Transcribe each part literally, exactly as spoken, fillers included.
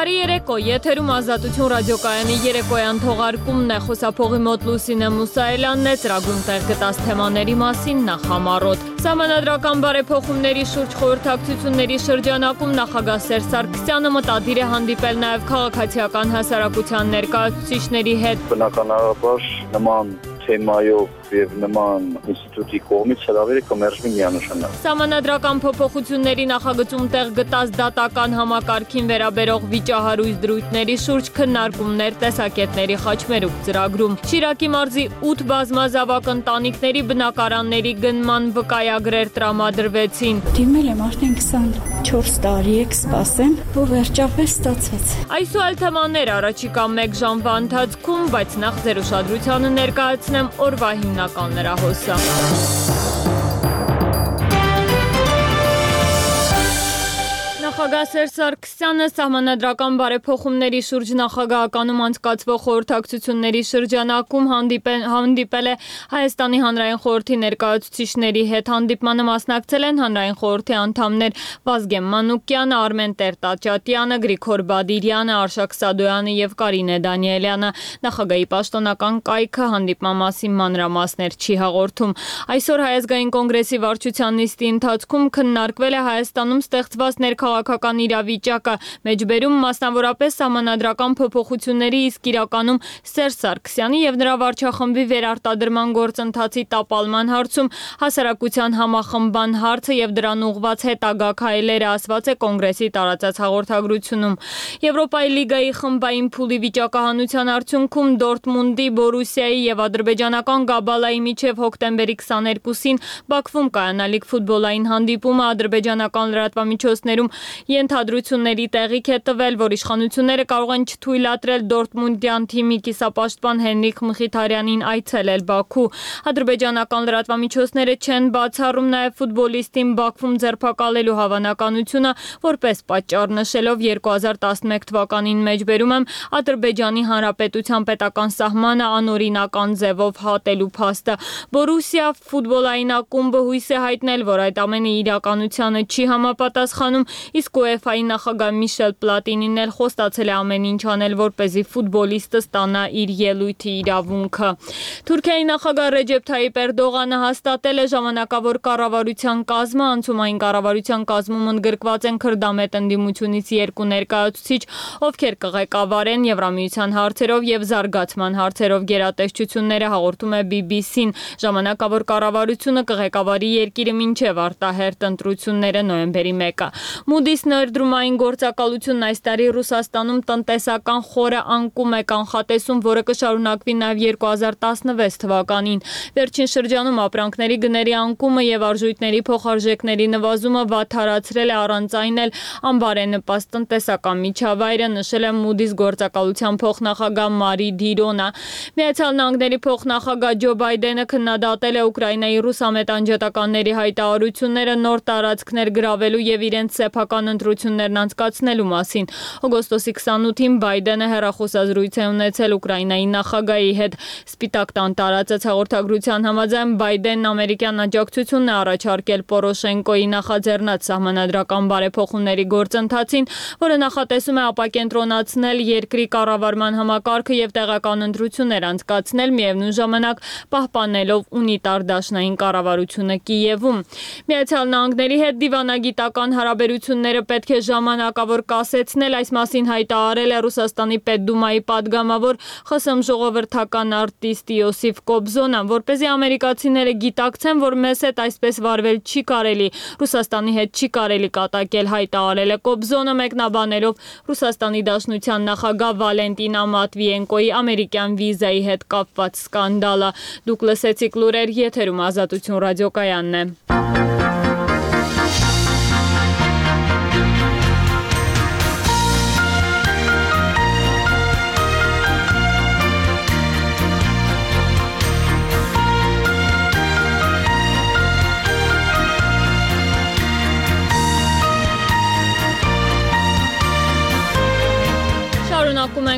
Բարի երեկո, եթերում Ազատություն ռադիոկայանի երեկոյան թողարկումն է, խոսափողի մոտ Լուսինե Մուսայելյանն է, ծրագրում տեղ գտած թեմաների մասին նախ համառոտ։ Սահմանադրական բարեփոխումների շուրջ խորհրդակցությունների շրջանակում նախագահ Սերժ Սարգսյանը մտադիր է հանդիպել նաև քաղաքացիական հասարակության ներկայացուցիչների հետ։ Բնականաբար նման թեմայով եւ նման ինստիտուտի կողմից հրավերը կմերժվի միանշանակ։ Սահմանադրական փոփոխությունների նախագծում տեղ գտած դատական համակարգին վերաբերող վիճահարույց դրույթների շուրջ քննարկումներ տեսակետների խաչմերուկ ծրագրում։ Շիրակի մարզի ութ բազմազավակ ընտանիքների բնակարանների գնման վկայագրեր տրամադրվեցին։ Դիմել եմ արդեն քսանչորս տարի եք սպասեմ, ու վերջապես ստացվեց։ Այս ու այլ թեմաներ առաջիկա մեկ ժամվա ընթացքում, բայց նախ ձեր ուշադրությանը ներկայացնեմ օրվա հիմնական լրահոսը։ Նախագահ Սերժ Սարգսյանը սահմանադրական բարեփոխումների շուրջ նախագահականում անցկացվող խորհրդակցությունների շրջանակում հանդիպել, հանդիպել է Հայաստանի Հանրային խորհրդի ներկայացուցիչների հետ։ Հանդիպմանը մասնակցել են Հանրային խորհրդի անդամներ Վազգեն Մանուկյանը, Արմեն Տեր-Տաճատյանը, Գրիգոր Բադիրյանը, Արշակ Սադոյանը եւ Կարինե Դանիելյանը։ Նախագահի պաշտոնական կայքը հանդիպման մասին մանրամասներ չի հաղորդում։ Այսօր Հայ ազգային կոնգրեսի վարչության նիստի ընթացքում քննարկվել է Հայաստանում ստեղծված ներքաղաքական իրավիճակը, մեջբերում մասնավորապես սահմանադրական փոփոխությունների, իսկ իրականում Սերժ Սարգսյանի եւ նրա վարչախմբի վերարտադրման գործընթացի տապալման հարցում հասարակության համախմբան հարցը եւ դրան ուղղված հետագա քայլերը, ասված է կոնգրեսի տարածած հաղորդագրությունում։ Եվրոպայի լիգայի խմբային փուլի վիճակահանության արդյունքում Դորտմունդի, Բորուսիայի եւ ադրբեջանական Գաբալայի միջև հոկտեմբերի քսաներկուսին Բաքվում կայանալիք ֆուտբոլային հանդիպումը ադրբեջանական լրատվամիջոցներում ենթադրությունների տեղիք է տվել, որ իշխանությունները կարող են չթույլատրել Դորտմունդյան թիմի կիսապաշտպան Հենրիք Մխիթարյանին այցելել Բաքու։ Ադրբեջանական լրատվամիջոցները չեն բացառում նաև ֆուտբոլիստին Բաքվում ձերբակալելու հավանականությունը, որպես պատճառ նշելով երկու հազար տասնմեկ թվականին մեջբերում եմ Ադրբեջանի Հանրապետության պետական սահմանը անօրինական ձևով հատելու փաստը։ Բորուսիա ֆուտբոլային ակումբը հույս է հայտնել, որ այդ ամենը իրականությանը չի համապատասխանում, իսկ ՈՒԵՖԱ-ի նախագահ Միշել Պլատինին էլ խոստացել է ամեն ինչ անել, որպեսզի ֆուտբոլիստը ստանա իր ելույթի իրավունքը։ Թուրքիայի նախագահ Ռեջեփ Թայիպ Էրդողանը հաստատել է ժամանակավոր կառավարության կազմը, անցումային կառավարության կազմում ընդգրկված են քրդամետ ընդդիմությունից երկու ներկայացուցիչ, ովքեր կղեկավարեն Եվրամիության հարցերով եւ զարգացման հարցերով գերատեսչությունները, հաղորդում է բի բի սին։ Ժամանակավոր կառավարությունը կղեկավարի երկիրը մինչև արտահերթ ընտրությունները նոյեմբերի մեկը։ Մուդիս ներդրումային գործակալությունն այս տարի Ռուսաստանում տնտեսական խորը անկում է կանխատեսում, որը կշարունակվի նաև երկու հազար տասնվեց թվականին։ Վերջին շրջանում ապրանքների գների անկումը եւ արժույթների փոխարժեքների նվազումը վատթարացրել է առանց այն էլ անբարենպաստ տնտեսական միջավայրը, նշել է Մուդիս գործակալության փոխնախագահ Մարի Դիրոնը։ Միացյալ Նահանգների փոխնախագահ Ջո Բայդենը քննադատել է Ուկրաինայի ռուս ամետանջատականների հայտարարությունները նոր տարածքներ գրավելու եւ իրենց սեփական ընտրություններն անցկացնելու մասին։ Օգոստոսի քսանութին Բայդենը հեռախոսազրույց է ունեցել Ուկրաինայի նախագահի հետ։ Սպիտակ տան տարածած հաղորդագրության համաձայն Բայդենն ամերիկյան աջակցությունն է առաջարկել Պորոշենկոյի նախաձեռնած սահմանադրական բարեփոխումների գործընթացին, որը նախատեսում է ապակենտրոնացնել երկրի կառավարման համակարգը եւ տեղական ընտրություններ անցկացնել, միևնույն ժամանակ պահպանելով ունիտար դաշնային կառավարությունը Կիևում։ Միացյալ Նահանգների հետ դիվանագիտական հարաբերությունները պետք է ժամանակավոր կասեցնել, այս մասին հայտարարել է Ռուսաստանի Պետդումայի падգամավոր Խ Ս Հ ժողովրդական արտիստ Յոսիֆ Կոբզոնը, որպեսզի ամերիկացիները գիտակցեն, որ մեզ հետ այսպես վարվել չի կարելի, Ռուսաստանի հետ չի կարելի կատակել, հայտարարել է Կոբզոնը, մեկնաբանելով Ռուսաստանի Դաշնության նախագահ Վալենտինա Մատվիենկոյի ամերիկյան վիզայի հետ կապված սկանդալը։ Դուք լսեցիք լուրեր, եթերում Ազատություն ռադիոկայանն է։ Շարունակում ենք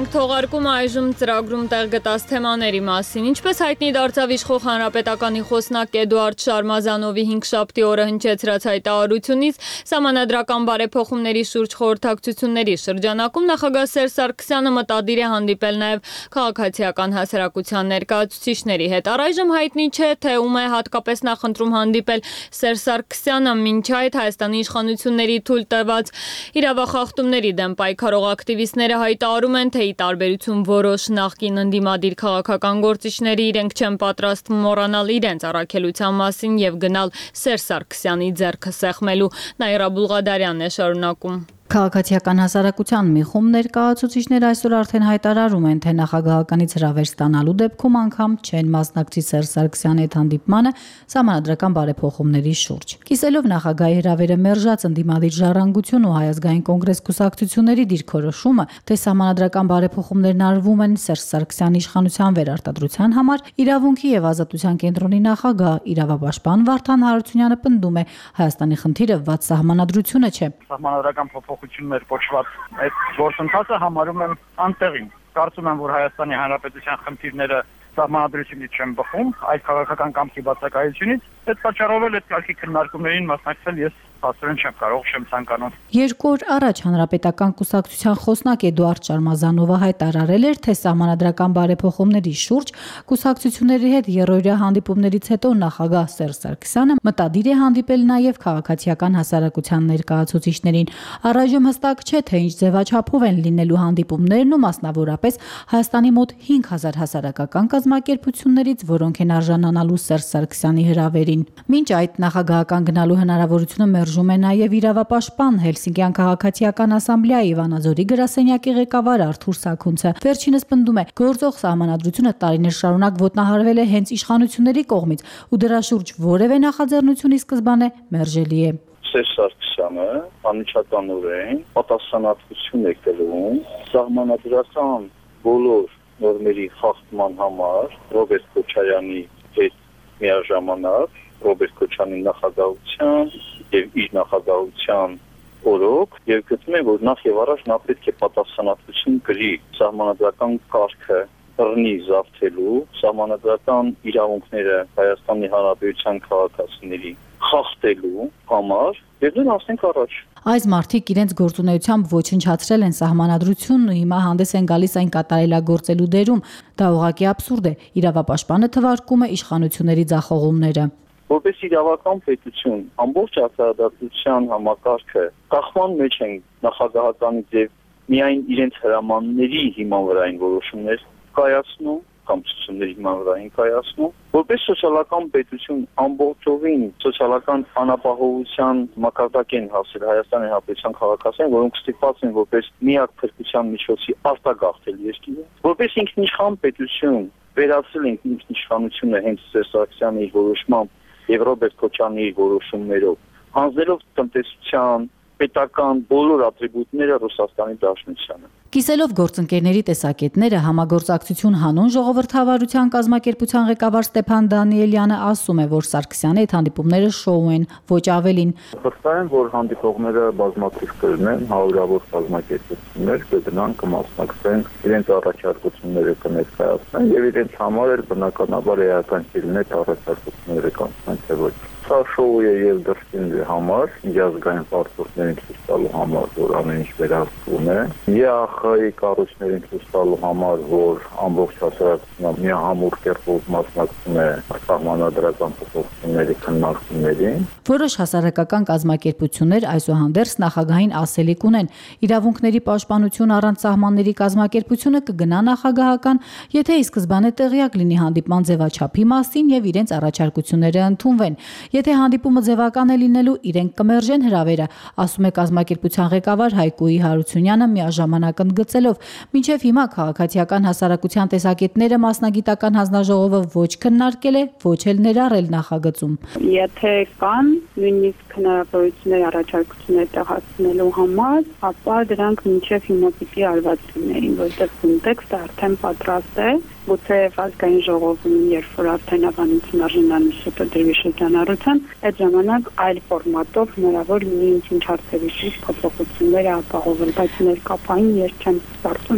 ենք թողարկումը այժմ ծրագրում տեղ գտած թեմաների մասին։ Ինչպես հայտնի դարձավ իշխող հանրապետականի խոսնակ Էդուարդ Շարմազանովի հինգշաբթի օրը հնչեցրած հայտարարությունից, սահմանադրական բարեփոխումների շուրջ խորհրդակցությունների շրջանակում նախագահ Սերժ Սարգսյանը մտադիր է հանդիպել նաև քաղաքացիական հասարակության ներկայացուցիչների հետ։ Առայժմ հայտնի չէ, թե ում է հատկապես նախընտրում հանդիպել Սերժ Սարգսյանը, մինչ այդ Հայաստանի իշխանությունների թույլ տված իրավախախտումների դեմ պայքարող ակտիվիստները հայտարարում են, թե ի տարբերություն որոշ նախկին ընդդիմադիր քաղաքական գործիչների իրենք չեն պատրաստ մոռանալ իրենց առաքելության մասին եւ գնալ Սերժ Սարգսյանի ձեռքը սեղմելու։ Նաիրա Բուլղադարյանն է շարունակում։ Քաղաքացիական հասարակության մի խումբ ներկայացուցիչներ այսօր արդեն հայտարարում են, թե նախագահականից հրավեր ստանալու դեպքում անգամ չեն մասնակցի Սերժ Սարգսյանի հետ հանդիպմանը սահմանադրական բարեփոխումների շուրջ։ Կիսելով նախագահի հրավերը մերժած ընդդիմադիր ժառանգություն ու Հայ ազգային կոնգրես կուսակցությունների դիրքորոշումը, թե սահմանադրական բարեփոխումներն արվում են Սերժ Սարգսյանի իշխանության վերարտադրության համար, իրավունքի եւ ազատության կենտրոնի նախագահ իրավապաշտպան Վարդան Հարությունյանը պնդում է, Հայաստանի խնդիրը վատ սահմանադրությունը չէ։ Սահմանադրական փոփոխություններ կոչված այդ գործընթացը համարում եմ անտեղին։ Կարծում եմ, որ Հայաստանի Հանրապետության խնդիրները սահմանադրությունից չեն բխում, այլ քաղաքական կամքի բացակայությունից։ Այդ պատճառով էլ այդ կարգի քննարկումներին մասնակցել ես հասարեն չեմ կարող, չեմ ցանկանում։ Երկու օր առաջ Հանրապետական կուսակցության խոսնակ Էդուարդ Շարմազանովը հայտարարել էր, թե սահմանադրական բարեփոխումների շուրջ կուսակցությունների հետ երրորդյա հանդիպումներից հետո նախագահ Սերժ Սարգսյանը մտադիր է հանդիպել նաև քաղաքացիական հասարակության ներկայացուցիչներին։ Առայժմ հստակ չէ, թե ինչ ձևաչափով են լինելու հանդիպումներն ու մասնավորապես Հայաստանի մոտ հինգ հազար հասարակական կազմակերպություններից, որոնք են արժանանալու Սերժ Սարգսյանի հրավերին։ Մինչ այդ նախագահական գնալու հնարավորությունը մերժում է նաև իրավապաշտպան Հելսինկյան քաղաքացիական ասամբլեայի Վանաձորի գրասենյակի ղեկավար Արթուր Սաքունցը։ Վերջինս պնդում է, գործող սահմանադրությունը տարիներ շարունակ ոտնահարվել է հենց իշխանությունների կողմից ու դրա շուրջ որևէ նախաձեռնություն ի սկզբանե մերժելի է։ Սերժ Սարգսյանը անմիջականորեն պատասխանատվություն է կրում սահմանադրական բոլոր նորմերի խախտման համար Ռոբերտ Քոչարյանի հետ միաժամանակ Ռոբերտ Քոչարյանի նախագահության եւ իր նախագահության օրոք եւ գտնում եմ, որ նախ եւ առաջ նա պետք է պատասխանատվություն կրի սահմանադրական կարգը բռնի զավթելու, սահմանադրական իրավունքները Հայաստանի Հանրապետության քաղաքացիների խախտելու համար եւ դեռ ասենք առաջ։ Այս մարդիկ իրենց գործունեությամբ ոչնչացրել են սահմանադրությունն ու հիմա հանդես են գալիս այն կատարելագործելու դերում։ Դա ուղղակի աբսուրդ է։ Իրավապաշտպանը թվարկում է իշխանությունների ձախողումները։ Որպես իրավական պետություն, ամբողջ արտադրության համակարգը կախման մեջ են նախագահականից եւ միայն իրենց հրամանների հիման վրա են որոշումներ կայացնում կամ ցուցումների հիման վրա են կայացնում։ Որպես սոցիալական պետություն ամբողջովին սոցիալական անապահովության մակարդակ են հասել Հայաստանի Հանրապետության քաղաքացիներ, որոնք ստիպված են որպես միակ փրկության միջոցի արտագաղթել երկիրը։ Որպես ինքնիշխան պետություն վերացել են ինքնիշխանությունը հենց Սերժ Սարգսյանի որոշմամբ եւ Ռոբերտ Քոչարյանի որոշումներով, հանձնելով տնտեսության պետական բոլոր ատրիբուտները Ռուսաստանի Դաշնությանը։ Կիսելով գործընկերների տեսակետները համագործակցություն հանուն ժողովրդավարության կազմակերպության ղեկավար Ստեփան Դանիելյանը ասում է, որ Սարգսյանի հետ հանդիպումները շոու են, ոչ ավելին։ Վստահ եմ, որ հանդիպողները բազմաթիվ կլինեն, հարյուրավոր կազմակերպություններ կգնան, կմասնակցեն, իրենց առաջարկությունները կներկայացնեն եւ իրենց համար էլ բնականաբար էական կլինի առաջարկությունները կանցնեն, թե ոչ։ Սա շոու է եւ դրսին համար, միջազգային պարտություններին ցույց տալու համար, որ ամեն ինչ վերահսկվում է։ ԵԱԽ-ի կառույցներին ցույց տալու համար, որ ամբողջ հասարակությունը միահամուռ կերպով մասնակցում է սահմանադրական փոփոխությունների քննարկումներին։ Որոշ հասարակական կազմակերպություններ այսուհանդերձ նախագահին ասելիք ունեն, իրավունքների պաշտպանություն առանց սահմանների կազմակերպությունը կգնա նախագահական, եթե ի սկզբանե տեղյակ լինի հանդիպման ձևաչափի մասին եւ իրենց առաջարկությունները ընդունվեն։ Եթե հանդիպումը ձևական է լինելու, իրենք կմերժեն հրավերը, ասում է կազմակերպության ղեկավար Հայկուի Հարությունյանը միաժամանակ ընդգծելով, մինչև հիմա քաղաքացիական հասարակության տեսակետները մասնագիտական հանձնաժողովը ոչ քննարկել է, ոչ էլ ներառել նախագծում։ Եթե կան նույնիսկ հնարավորություններ առաջարկություններ տեղացնելու համար, ապա դրանք մինչև հիմա պիտի արված լինեին, որտեղ կոնտեքստը արդեն պատրաստ է։ Գուցե ազգային ժողովում, երբ որ արդեն ավանդություն արժանանում շուտը դրվի շրջանառության, այդ ժամանակ այլ ֆորմատով հնարավոր լինի ինչ հարցերի շուրջ փոփոխությունները ապահովել, բայց ներկային ես չեմ կարծում, որ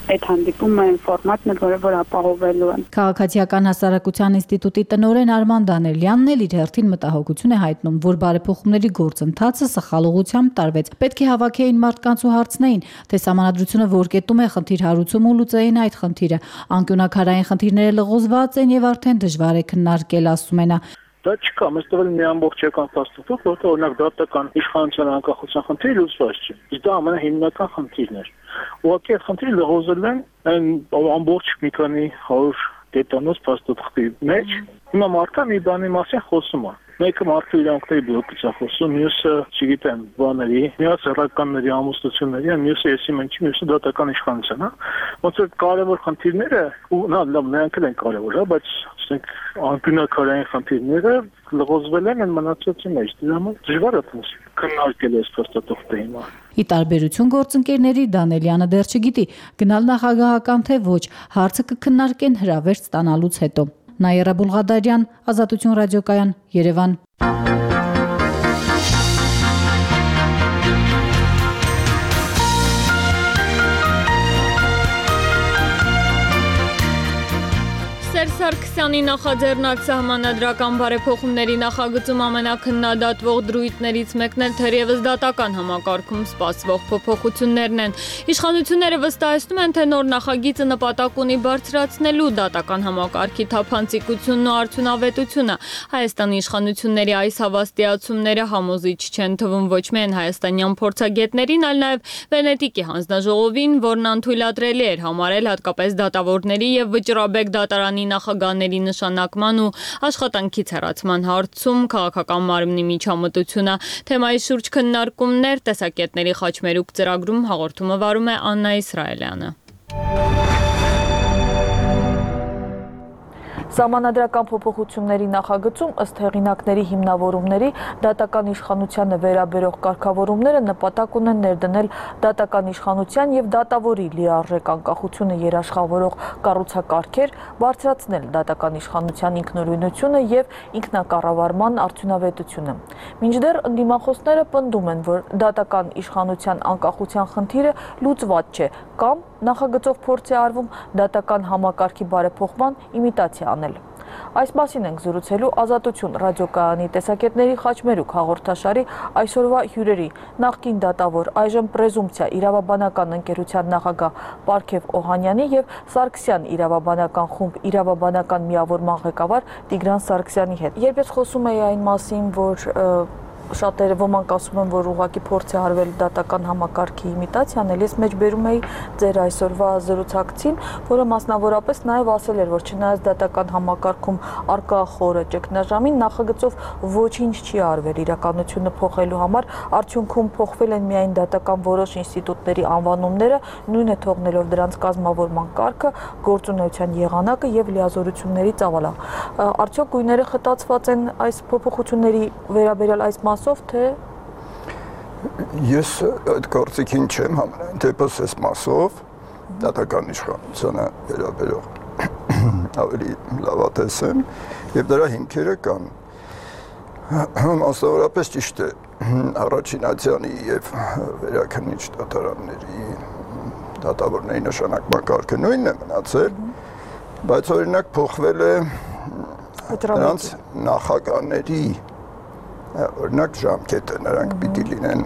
այդ հանդիպումը այն ֆորմատն է, որը որ ապահովելու են։ Քաղաքացիական հասարակության ինստիտուտի տնօրեն Արման Դանելյանն էլ իր հերթին մտահոգություն է հայտնում, որ բարեփոխումների գործընթացը սխալ ուղղությամբ տարվեց։ Պետք է հավաքեին մարդկանց ու հարցնեին, թե սահմանադրությունը որ կետում է խնդիր հարուցում ու լուծեին այդ խնդիրը։ Անկյունակարային խնդիրները լղոզված են եւ արդեն դժվար է քննարկել, ասում է նա։ Դա չկա, մեզ տվել մի ամբողջական փաստաթուղթ, որտեղ օրինակ դատական իշխանության անկախության խնդիրը լուծված չէ։ Իսկ դա ամենահիմնական խնդիրն էր։ Ուղղակի այդ խնդիրը լղոզել են այն ամբողջ մի քանի հարյուր կետանոց փաստաթղթի մեջ։ Հիմա մարդը մի բանի մասին խոսում է։ Մեկը մարդու իրավունքների բլոկից է խոսում, մյուսը, չգիտեմ, բաների, մյուսը սեռականների ամուսնությունների, մյուսը եսի մենքի, մյուսը դատական իշխանության, հա։ Ոնց որ կարևոր խնդիրները, ու նա լավ, նրանք են կարևոր, հա, բայց ասենք անկյունակարային խնդիրները լղոզվել են մնացածի մեջ։ Դրա համար դժվար է թվում քննարկել այս փաստաթուղթը հիմա։ Ի տարբերություն գործընկերների Դանելյանը դեռ չգիտի գնալ նախագահական թե ոչ, հարցը կքննարկեն հրավեր ստանալուց հետո։ Նաիրա Բուլղադարյան, Ազատություն ռադիոկայան, Երևան։ Սերժ Սարգսյանի նախաձեռնած սահմանադրական բարեփոխումների նախագծում ամենաքննադատվող դրույթներից մեկն էլ թերևս դատական համակարգում սպասվող փոփոխություններն են։ Իշխանությունները վստահեցնում են, թե նոր նախագիծը նպատակ ունի բարձրացնելու դատական համակարգի թափանցիկությունն ու արդյունավետությունը։ Հայաստանի իշխանությունների այս հավաստիացումները համոզիչ չեն թվում ոչ միայն հայաստանյան փորձագետներին, այլ նաև Վենետիկի հանձնաժողովին, որն անթույլատրելի էր համարել հատկապես դատավորների եւ վճռաբեկ դատարանի նախագահների նշանակման ու աշխատանքից հեռացման հարցում քաղաքական մարմնի միջամտությունը։ Թեմայի շուրջ քննարկումներ տեսակետների խաչմերուկ ծրագրում հաղորդումը վարում է Աննա Իսրայելյանը։ Սահմանադրական փոփոխությունների նախագծում ըստ հեղինակների հիմնավորումների դատական իշխանությանը վերաբերող կարգավորումները նպատակ ունեն ներդնել դատական իշխանության եւ դատավորի լիարժեք անկախությունը երաշխավորող կառուցակարգեր, բարձրացնել դատական իշխանության ինքնուրույնությունը եւ ինքնակառավարման արդյունավետությունը։ Մինչդեռ ընդդիմախոսները պնդում են, որ դատական իշխանության անկախության խնդիրը լուծված չէ կամ նախագծով փորձ է արվում դատական համակարգի բարեփոխման իմիտացիա անել։ Այս մասին ենք զրուցելու Ազատություն ռադիոկայանի տեսակետների խաչմերուկ հաղորդաշարի այսօրվա հյուրերի նախկին դատավոր, այժմ պրեզումպցիա իրավաբանական ընկերության նախագահ Պարքև Օհանյանի եւ Սարգսյան իրավաբանական խումբ իրավաբանական միավորման ղեկավար Տիգրան Սարգսյանի հետ։ Երբ ես խոսում էի այն մասին, որ շատերը ոմանք ասում են, որ ուղղակի փորձ է արվել դատական համակարգի իմիտացիան, ես մեջ բերում էի ձեր այսօրվա զրուցակցին, որը մասնավորապես նաև ասել էր, որ չնայած դատական համակարգում արկա խորը ճգնաժամին, նախագծով ոչինչ չի արվել իրականությունը փոխելու համար, արդյունքում փոխվել են միայն դատական որոշ ինստիտուտների անվանումները, նույնը թողնելով դրանց կազմավորման կարգը, գործունեության եղանակը եւ լիազորությունների ծավալը։ Արդյոք գույները խտացված են այս փոփոխությունների վերաբերյալ այս մասով, թե ես այդ գործիքին չեմ համենայն դեպս այս մասով դատական իշխանությանը վերաբերող ավելի լավատես եմ եւ դրա հիմքերը կան մասնավորապես ճիշտ է առաջին ատյանի եւ վերաքննիչ դատարանների դատավորների նշանակման կարգը նույնն է մնացել, բայց օրինակ փոխվել է նրանց նախագահների օրինակ ժամկետը, նրանք պիտի լինեն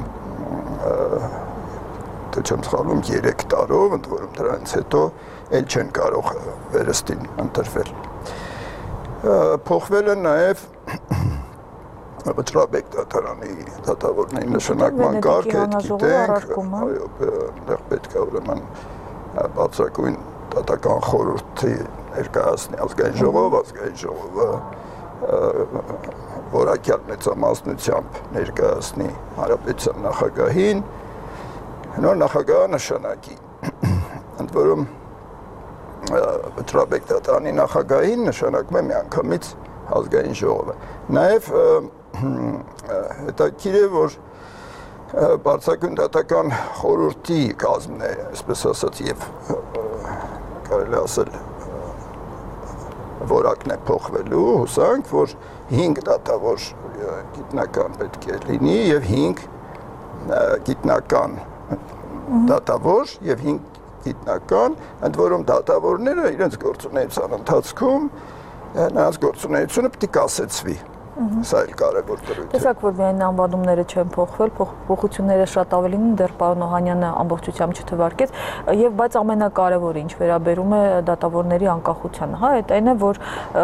թե չեմ սխալվում երեք տարով, ընդ որում դրանից հետո էլ չեն կարող վերստին ընտրվել։ Փոխվել է նաև վճռաբեկ դատարանի դատավորների նշանակման կարգը, գիտենք, այո, այնտեղ պետք է ուրեմն բացակույն դատական խորհրդի ներկայացնի ազգային ժողով, ազգային ժողովը որակյալ մեծամասնությամբ ներկայացնի հանրապետության նախագահին, նոր նախագահը նշանակի, ընդ որում վճռաբեկ դատարանի նախագահին նշանակում է միանգամից ազգային ժողովը։ Նաև հետաքրքիր է, որ բարձրագույն դատական խորհրդի կազմն է, այսպես ասած, եւ կարելի ասել որակն է փոխվելու, հուսանք, որ հինգ դատավոր գիտնական պետք է լինի եւ հինգ գիտնական դատավոր եւ հինգ գիտնական, ընդ որում դատավորները իրենց գործունեության ընթացքում նրանց գործունեությունը պետք է կասեցվի։ Սա էլ կարևոր դրույթ է։ Տեսակ, որ միայն անվանումները չեն փոխվել, փոփոխությունները շատ ավելին են, դեռ պարոն Օհանյանը ամբողջությամբ չթվարկեց, եւ բայց ամենակարևորը, ինչ վերաբերում է դատավորների անկախությանը, հա, այդ այն է, որ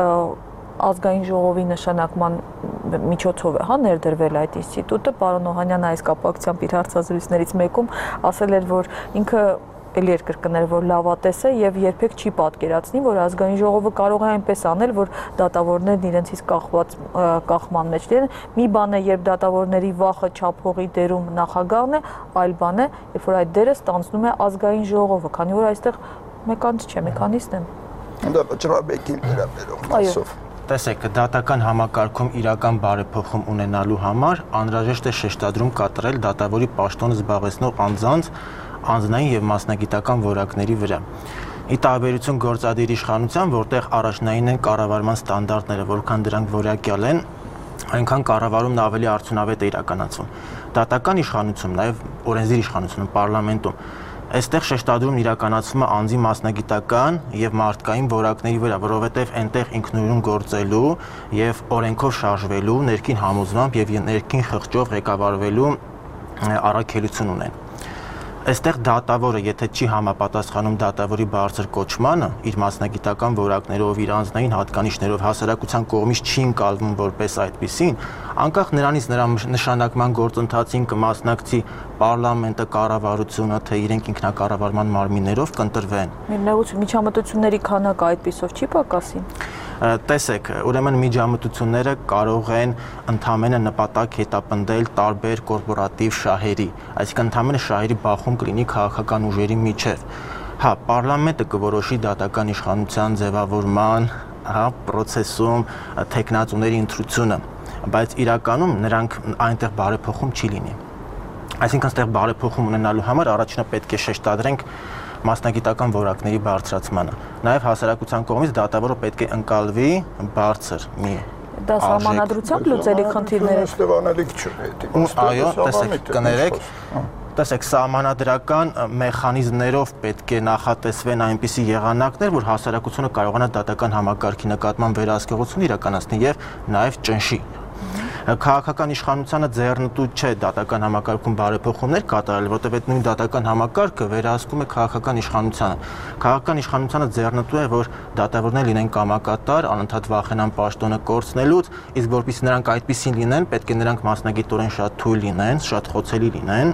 ազգային ժողովի նշանակման միջոցով է, հա, ներդրվել այդ ինստիտուտը։ Պարոն Օհանյանը այս կապակցությամբ իր հարցազրույցներից մեկում ասել էր, որ ինքը էլ երկրկներ, որ լավատես է եւ երբեք չի պատկերացնի, որ ազգային ժողովը կարող է այնպես անել, որ դատավորներն իրենցից կախված կախման մեջ լինեն։ Մի բան է, երբ դատավորների վախը չափողի դերում նախագահն է, այլ բան է, երբ որ այդ դերը ստանձնում է ազգային ժողովը, քանի որ այստեղ մեկանց չէ, մեխանիզմ է։ Դա վճռաբեկին վերաբերող մասով։ Տեսեք, դատական համակարգում իրական բարեփոխում ունենալու համար անհրաժեշտ է շեշտադրում կատարել դատավորի պաշտոնը զբաղեցնող անձանց անձնային եւ մասնագիտական որակների վրա։ Ի տարբերություն գործադիր իշխանության, որտեղ առաջնային են կառավարման ստանդարտները, որքան դրանք որակյալ են, այնքան կառավարումն ավելի արդյունավետ է իրականացվում։ Դատական իշխանությունում, նաեւ օրենսդիր իշխանությունում, պարլամենտում այստեղ շեշտադրումն իրականացվում է անձի մասնագիտական եւ մարդկային որակների վրա, որովհետեւ այնտեղ ինքնուրույն գործելու եւ օրենքով շարժվելու, ներքին համոզմամբ եւ ներքին խղճով ղեկավարվելու առաքելություն ունեն։ Այստեղ դատավորը, եթե չի համապատասխանում դատավորի բարձր կոչմանը, իր մասնագիտական որակներով, իր անձնային հատկանիշներով հասարակության կողմից չի ընկալվում որպես այդպիսին, անկախ նրանից նրա նշանակման գործընթացին կմասնակցի պարլամենտը, կառավարությունը, թե իրենք ինքնակառավարման մարմիններով կընտրվեն։ Միջամտությունների քանակը այդպիսով չի պակասի։ Տեսեք, ուրեմն միջամտությունները կարող են ընդհանրապես նպատակ հետապնդել տարբեր կորպորատիվ շահերի, այսինքն ընդհանրապես շահերի բախում կլինի քաղաքական ուժերի միջև։ Հա, պարլամենտը կորոշի դատական իշխանության ձևավորման, հա, process-ում տեխնացուների ընտրությունը, բայց իրականում նրանք այնտեղ բարեփոխում չի լինի։ Այսինքն, այստեղ բարեփոխում ունենալու համար առաջինը պետք է շեշտադրենք մասնագիտական որակների բարձրացմանը։ Նաև հասարակության կողմից դատավորը պետք է ընկալվի բարձր մի դա սահմանադրությամբ լուծելի խնդիրներ են։ Ստեվանելիք չունի դա։ Այո, տեսեք, կներեք, տեսեք, սահմանադրական մեխանիզմներով պետք է նախատեսվեն այնպիսի եղանակներ, որ հասարակությունը կարողանա դատական համակարգի նկատմամբ վերահսկողություն իրականացնի եւ նաև ճնշի։ Քաղաքական իշխանությանը ձեռնտու չէ դատական համակարգում բարեփոխումներ կատարել, որտեղ այդ նույն դատական համակարգը վերահսկում է քաղաքական իշխանությանը։ Քաղաքական իշխանությանը ձեռնտու է, որ դատավորները լինեն կամակատար, անընդհատ վախենան պաշտոնը կորցնելուց, իսկ որpիսի նրանք այդպեսին լինեն, պետք է նրանք մասնագիտորեն շատ թույլ լինեն, շատ խոցելի լինեն։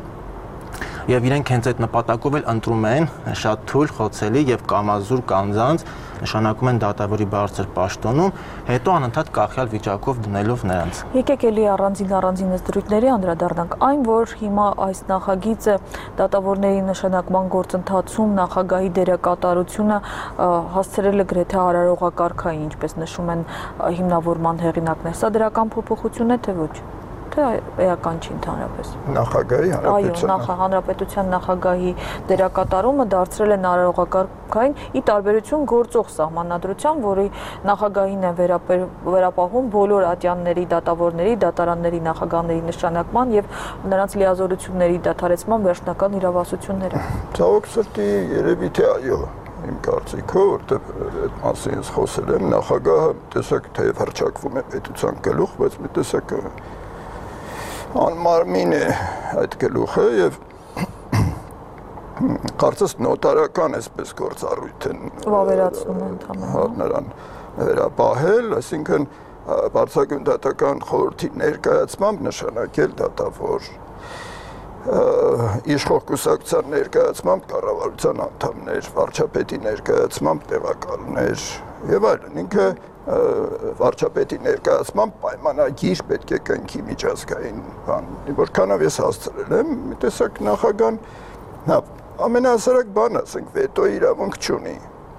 Եվ իրենք հենց այդ նպատակով էլ ընտրում են շատ թույլ, խոցելի եւ կամազուր կանձանց, նշանակում են դատավորի բարձր պաշտոնում, հետո անընդհատ կախյալ վիճակով դնելով նրանց։ Եկեք էլի առանձին առանձին դրույթների անդրադառնանք, այն որ հիմա այս նախագիծը դատավորների նշանակման գործընթացում նախագահի դերակատարությունը հասցրել է գրեթե արարողակարգային, ինչպես նշում են հիմնավորման հեղինակներ, սա դրական փոփոխություն է թե ոչ։ Էական չի ընդհանրապես։ Նախագահի հանրապետության Այո, հանրապետության նախագահի դերակատարումը դարձրել են արարողակարգային ի տարբերություն գործող սահմանադրության, որի նախագահին է վերապահում բոլոր ատյանների, դատավորների, դատարանների նախագահների նշանակման եւ նրանց լիազորությունների դադարեցման վերջնական իրավասությունները։ Ցավոք սրտի երևի թե այո, իմ կարծիքով, որտեղ այդ մասին ես խոսել եմ, նախագահը տեսակ թեև հռչակվում է պետության գլուխ, բայց մի տեսակ անմարմին է այդ գլուխը եւ կարծես նոտարական այսպես գործառույթ են վավերացնում են ընդհանրապես նրան վերապահել, այսինքն բարձրագույն դատական խորհրդի ներկայացմամբ նշանակել դատավոր իշխող կուսակցության ներկայացմամբ կառավարության անդամներ, վարչապետի ներկայացմամբ տեղակալներ եւ այլն, ինքը վարչապետի ներկայացմամբ պայմանագիր պետք է կնքի միջազգային բան, որքանով ես հասցրել եմ, մի տեսակ նախագահան, հա, ամենահասարակ բանը, ասենք, վետո իրավունք չունի։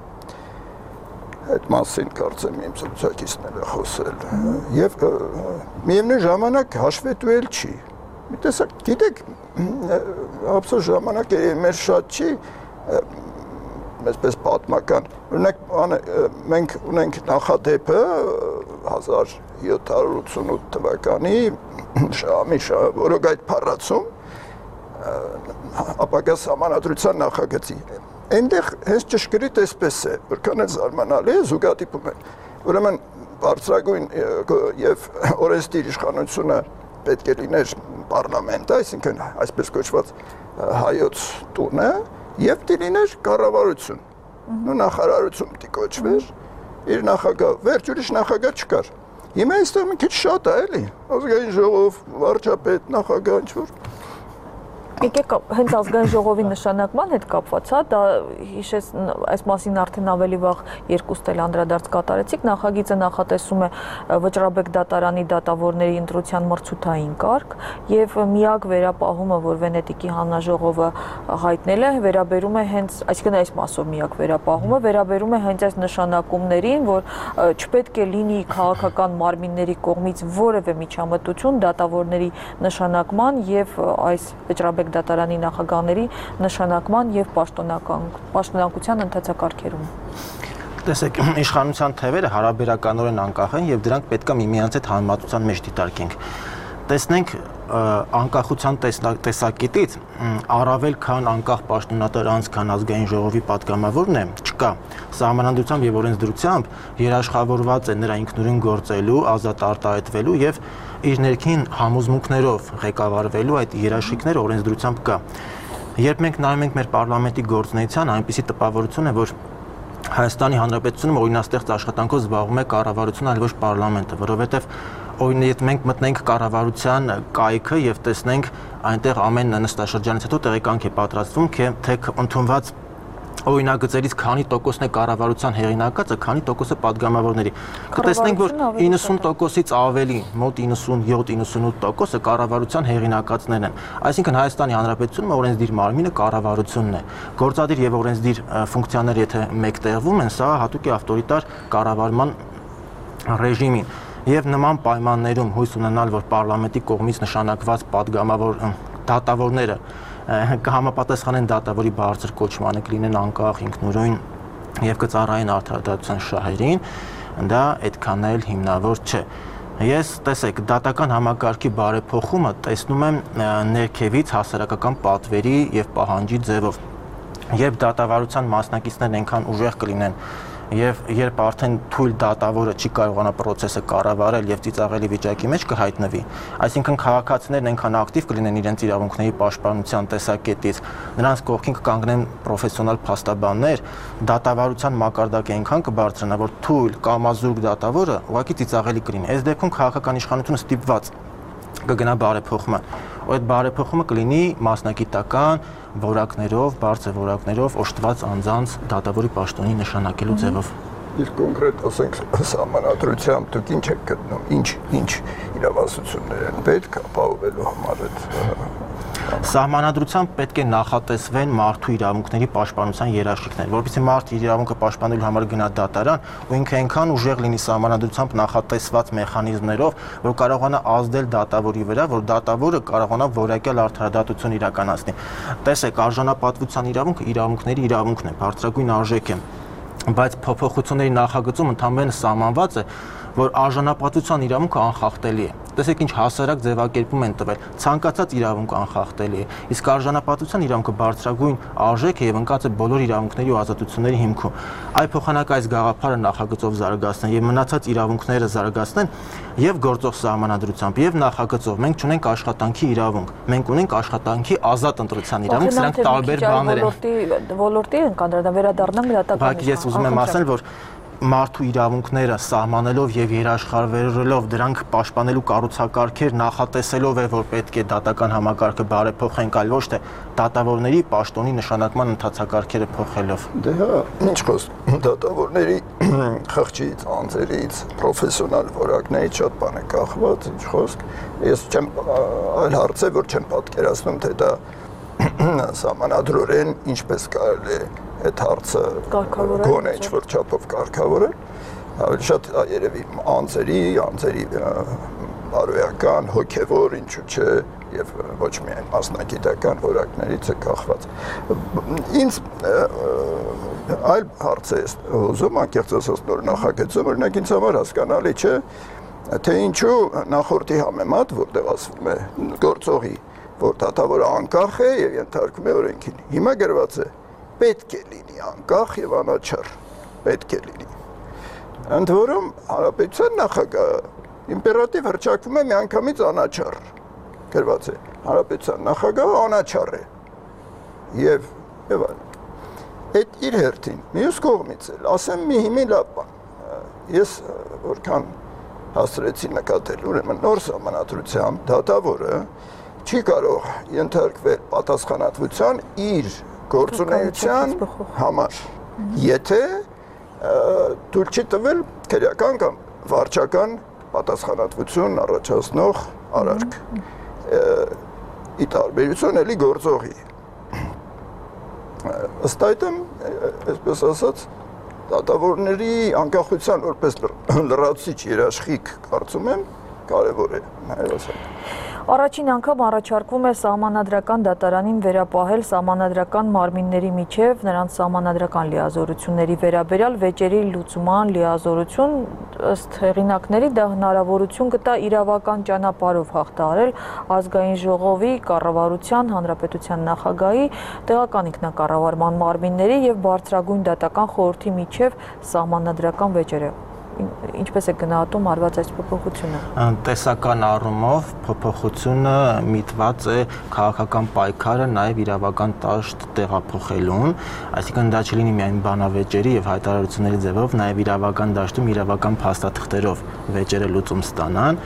Այդ մասին կարծեմ իմ զրուցակիցները խոսել։ Եվ միևնույն ժամանակ հաշվետու էլ չի։ Մի տեսակ, գիտեք, ափսոս ժամանակը մեր շատ չի, այսպես պատմական, օրինակ մենք ունենք նախադեպը հազար յոթ հարյուր ութսունութ թվականի Շահամի Որոգայթ փառացում ապագա սահմանադրության նախագծի Այնտեղ հենց ճշգրիտ էսպես է, որքան էլ զարմանալի է, զուգադիպում է։ Ուրեմն բարձրագույն եւ օրենսդիր իշխանությունը պետք է լիներ պարլամենտը, այսինքն այսպես կոչված հայոց տունը, եւ դիլիներ կառավարություն։ Նու նախարարություն պիտի կոչվեր, իր նախագահ, վերջ ուրիշ նախագահ չկար։ Հիմա այստեղ մի քիչ շատ է, էլի, ազգային ժողով, վարչապետ, նախագահ, ինչ-որ։ Եկեք հենց ազգային ժողովի նշանակման հետ կապված, հա, դա հիշես այս մասին արդեն ավելի վաղ երկուստ էլ անդրադարձ կատարեցիք, նախագիծը նախատեսում է Վճռաբեկ դատարանի դատավորների ընտրության մրցութային կարգ եւ միակ վերապահումը, որ Վենետիկի հանրաժողովը հայտնել է, վերաբերում է հենց, այսինքն այս մասով միակ վերապահումը վերաբերում է հենց այս նշանակումներին, որ չպետք է լինի քաղաքական մարմինների կողմից որևէ միջամտություն դատավորների նշանակման եւ այս Վճռաբեկ դատարանի նախագահների նշանակման եւ պաշտոնական պաշտոնակության ընթացակարգերում։ Տեսեք, իշխանության թևերը հարաբերականորեն անկախ են եւ դրանք պետքա միմյանց հետ համեմատության մեջ դիտարկենք։ Տեսնենք անկախության տեսակետից առավել քան անկախ պաշտոնատար անձ, քան ազգային ժողովի պատգամավորն է, չկա։ Սահմանադրությամբ եւ օրենսդրությամբ երաշխավորված է նրա ինքնուրույն գործելու, ազատ արտահայտվելու եւ իր ներքին համոզմունքներով ղեկավարվելու այդ երաշխիքները օրենսդրությամբ կա։ Երբ մենք նայում ենք մեր պարլամենտի գործունեության, այնպիսի տպավորություն է, որ Հայաստանի Հանրապետությունում օրինաստեղծ աշխատանքով զբաղվում է կառավարությունը, այլ ոչ պարլամենտը, որովհետեւ օրինակ մենք մտնենք կառավարության կայքը եւ տեսնենք այնտեղ ամեն նստաշրջանից հետո տեղեկանք է պատրաստվում, թե ընդունված օրինագծերից քանի տոկոսն է կառավարության հեղինակածը, քանի տոկոսը падգամավորների։ Կտեսնենք, որ իննսուն տոկոսից ավելի, մոտ իննսունյոթ իննսունութ տոկոսը կառավարության հեղինակածներն են։ Այսինքն Հայաստանի Հանրապետությունում օրենսդիր մարմինը կառավարությունն է։ Գործադիր եւ օրենսդիր ֆունկցիաները եթե մեկտեղվում են, սա հատուկ է ավտորիտար կառավարման ռեժիմին։ Եվ նման պայմաններում հույս ունենալ, որ պարլամենտի կողմից նշանակված падգամավոր դատավորները կհամապատասխանեն դատավորի բարձր կոչմանը, կլինեն անկախ, ինքնուրույն եւ կծառայեն արդարադատության շահերին, դա այդքան էլ հիմնավոր չէ։ Ես տեսեք, դատական համակարգի բարեփոխումը տեսնում եմ ներքևից հասարակական պատվերի եւ պահանջի ձևով։ Երբ դատավարության մասնակիցներն այնքան ուժեղ կլինեն եւ երբ արդեն թույլ դատավորը չի կարողանա process-ը կառավարել եւ ծիծաղելի վիճակի մեջ կհայտնվի, այսինքն քաղաքացիներն այնքան ակտիվ կլինեն իրենց իրավունքների պաշտպանության տեսակետից, նրանց կողքին կկանգնեն պրոֆեսիոնալ փաստաբաններ, դատավարության մակարդակը այնքան կբարձրանա, որ թույլ կամազուրկ դատավորը ուղղակի ծիծաղելի կլինի։ Այս դեպքում քաղաքական իշխանությունը ստիպված կգնա բարեփոխման։ Ու այդ բարեփոխումը կլինի մասնագիտական որակներով, բարձր որակներով օժտված անձանց դատավորի պաշտոնի նշանակելու ձևով։ Իսկ կոնկրետ ասենք սահմանադրությամբ դուք ինչ եք գտնում, ինչ ինչ իրավասություններ են պետք ապահովելու համար այդ Սահմանադրությամբ պետք է նախատեսվեն մարդու իրավունքների պաշտպանության երաշխիքներ, որովհետեւ մարդը իր իրավունքը պաշտպանելու համար գնա դատարան ու ինքը այնքան ուժեղ լինի սահմանադրությամբ նախատեսված մեխանիզմներով, որ կարողանա ազդել դատավորի վրա, որ դատավորը կարողանա որակյալ արդարադատություն իրականացնի։ Տեսեք, արժանապատվության իրավունքը իրավունքների իրավունքն է, բարձրագույն արժեք է, բայց փոփոխությունների նախագծում ընդհանրապես սահմանված է, որ արժանապատվության իրավունքը անխախտելի է։ Տեսեք ինչ հասարակ ձևակերպում են տվել, ցանկացած իրավունք անխախտելի է, իսկ արժանապատվության իրավունքը բարձրագույն արժեք է եւ ընկած է բոլոր իրավունքների ու ազատությունների հիմքում։ Այ փոխանակ այս գաղափարը նախագծով զարգացնեն եւ մնացած իրավունքները զարգացնեն եւ գործող սահմանադրությամբ եւ նախագծով։ Մենք չունենք աշխատանքի իրավունք, մենք ունենք աշխատանքի ազատ ընտրության իրավունք, սրանք տարբեր բաներ են։ Ոլորտի են կանդրադառնալ, վերադառնանք դատական։ Բայց ես ուզում եմ ասել, որ մարդու իրավունքները սահմանելով եւ երաշխավորելով դրանք պաշտպանելու կառուցակարգեր նախատեսելով է, որ պետք է դատական համակարգը բարեփոխենք, այլ ոչ թե դատավորների պաշտոնի նշանակման ընթացակարգերը փոխելով։ Դե հա, ինչ խոսք, դատավորների խղճից, անձերից, պրոֆեսիոնալ որակներից շատ բան է կախված, ինչ խոսք։ Ես չեմ այլ հարց է, որ չեմ պատկերացնում, թե դա սահմանադրորեն ինչպես կարելի է այդ հարցը գոնե ինչ-որ չափով կարգավորել, ավելի շատ երևի անձերի, անձերի բարոյական, հոգևոր, ինչու չէ, եւ ոչ միայն մասնագիտական որակներից է կախված։ Ինձ այլ հարց է ուզում անկեղծ ասած նոր նախագծում, օրինակ ինձ համար հասկանալի չէ, թե ինչու նախորդի համեմատ, որտեղ ասվում է գործողի, որ դատավորը անկախ է եւ ենթարկվում է օրենքին։ Հիմա գրված է պետք է լինի անկախ եւ անաչառ, պետք է լինի։ Ընդ որում հանրապետության նախագահը իմպերատիվ հռչակվում է միանգամից անաչառ, գրված է հանրապետության նախագահը անաչառ է եւ եւ այլն։ Այդ իր հերթին մյուս կողմից էլ ասեմ մի հիմի լավ բան, ես որքան հասցրեցի նկատել, ուրեմն նոր սահմանադրությամբ դատավորը չի կարող ենթարկվել պատասխանատվության իր գործունեության համար, եթե թույլ չի տվել քրեական կամ վարչական պատասխանատվություն առաջացնող արարք։ Ի տարբերություն էլի գործողի։ Ըստ այդմ, այսպես ասած, դատավորների անկախության որպես լրացուցիչ երաշխիք կարծում եմ կարևոր է հայրոսական։ Առաջին անգամ առաջարկվում է սահմանադրական դատարանին վերապահել սահմանադրական մարմինների միջև նրանց սահմանադրական լիազորությունների վերաբերյալ վեճերի լուծման լիազորություն, ըստ հեղինակների դա հնարավորություն կտա իրավական ճանապարհով հաղթահարել ազգային ժողովի, կառավարության, հանրապետության նախագահի, տեղական ինքնակառավարման մարմինների եւ բարձրագույն դատական խորհրդի միջև սահմանադրական վեճերը։ Ինչպես է գնահատում արված այս փոփոխությունը։ Տեսական առումով փոփոխությունը միտված է քաղաքական պայքարը նաև իրավական դաշտ տեղափոխելուն, այսինքն դա չլինի միայն բանավեճերի եւ հայտարարությունների ձևով, նաև իրավական դաշտում իրավական փաստաթղթերով վեճերը լուծում ստանան։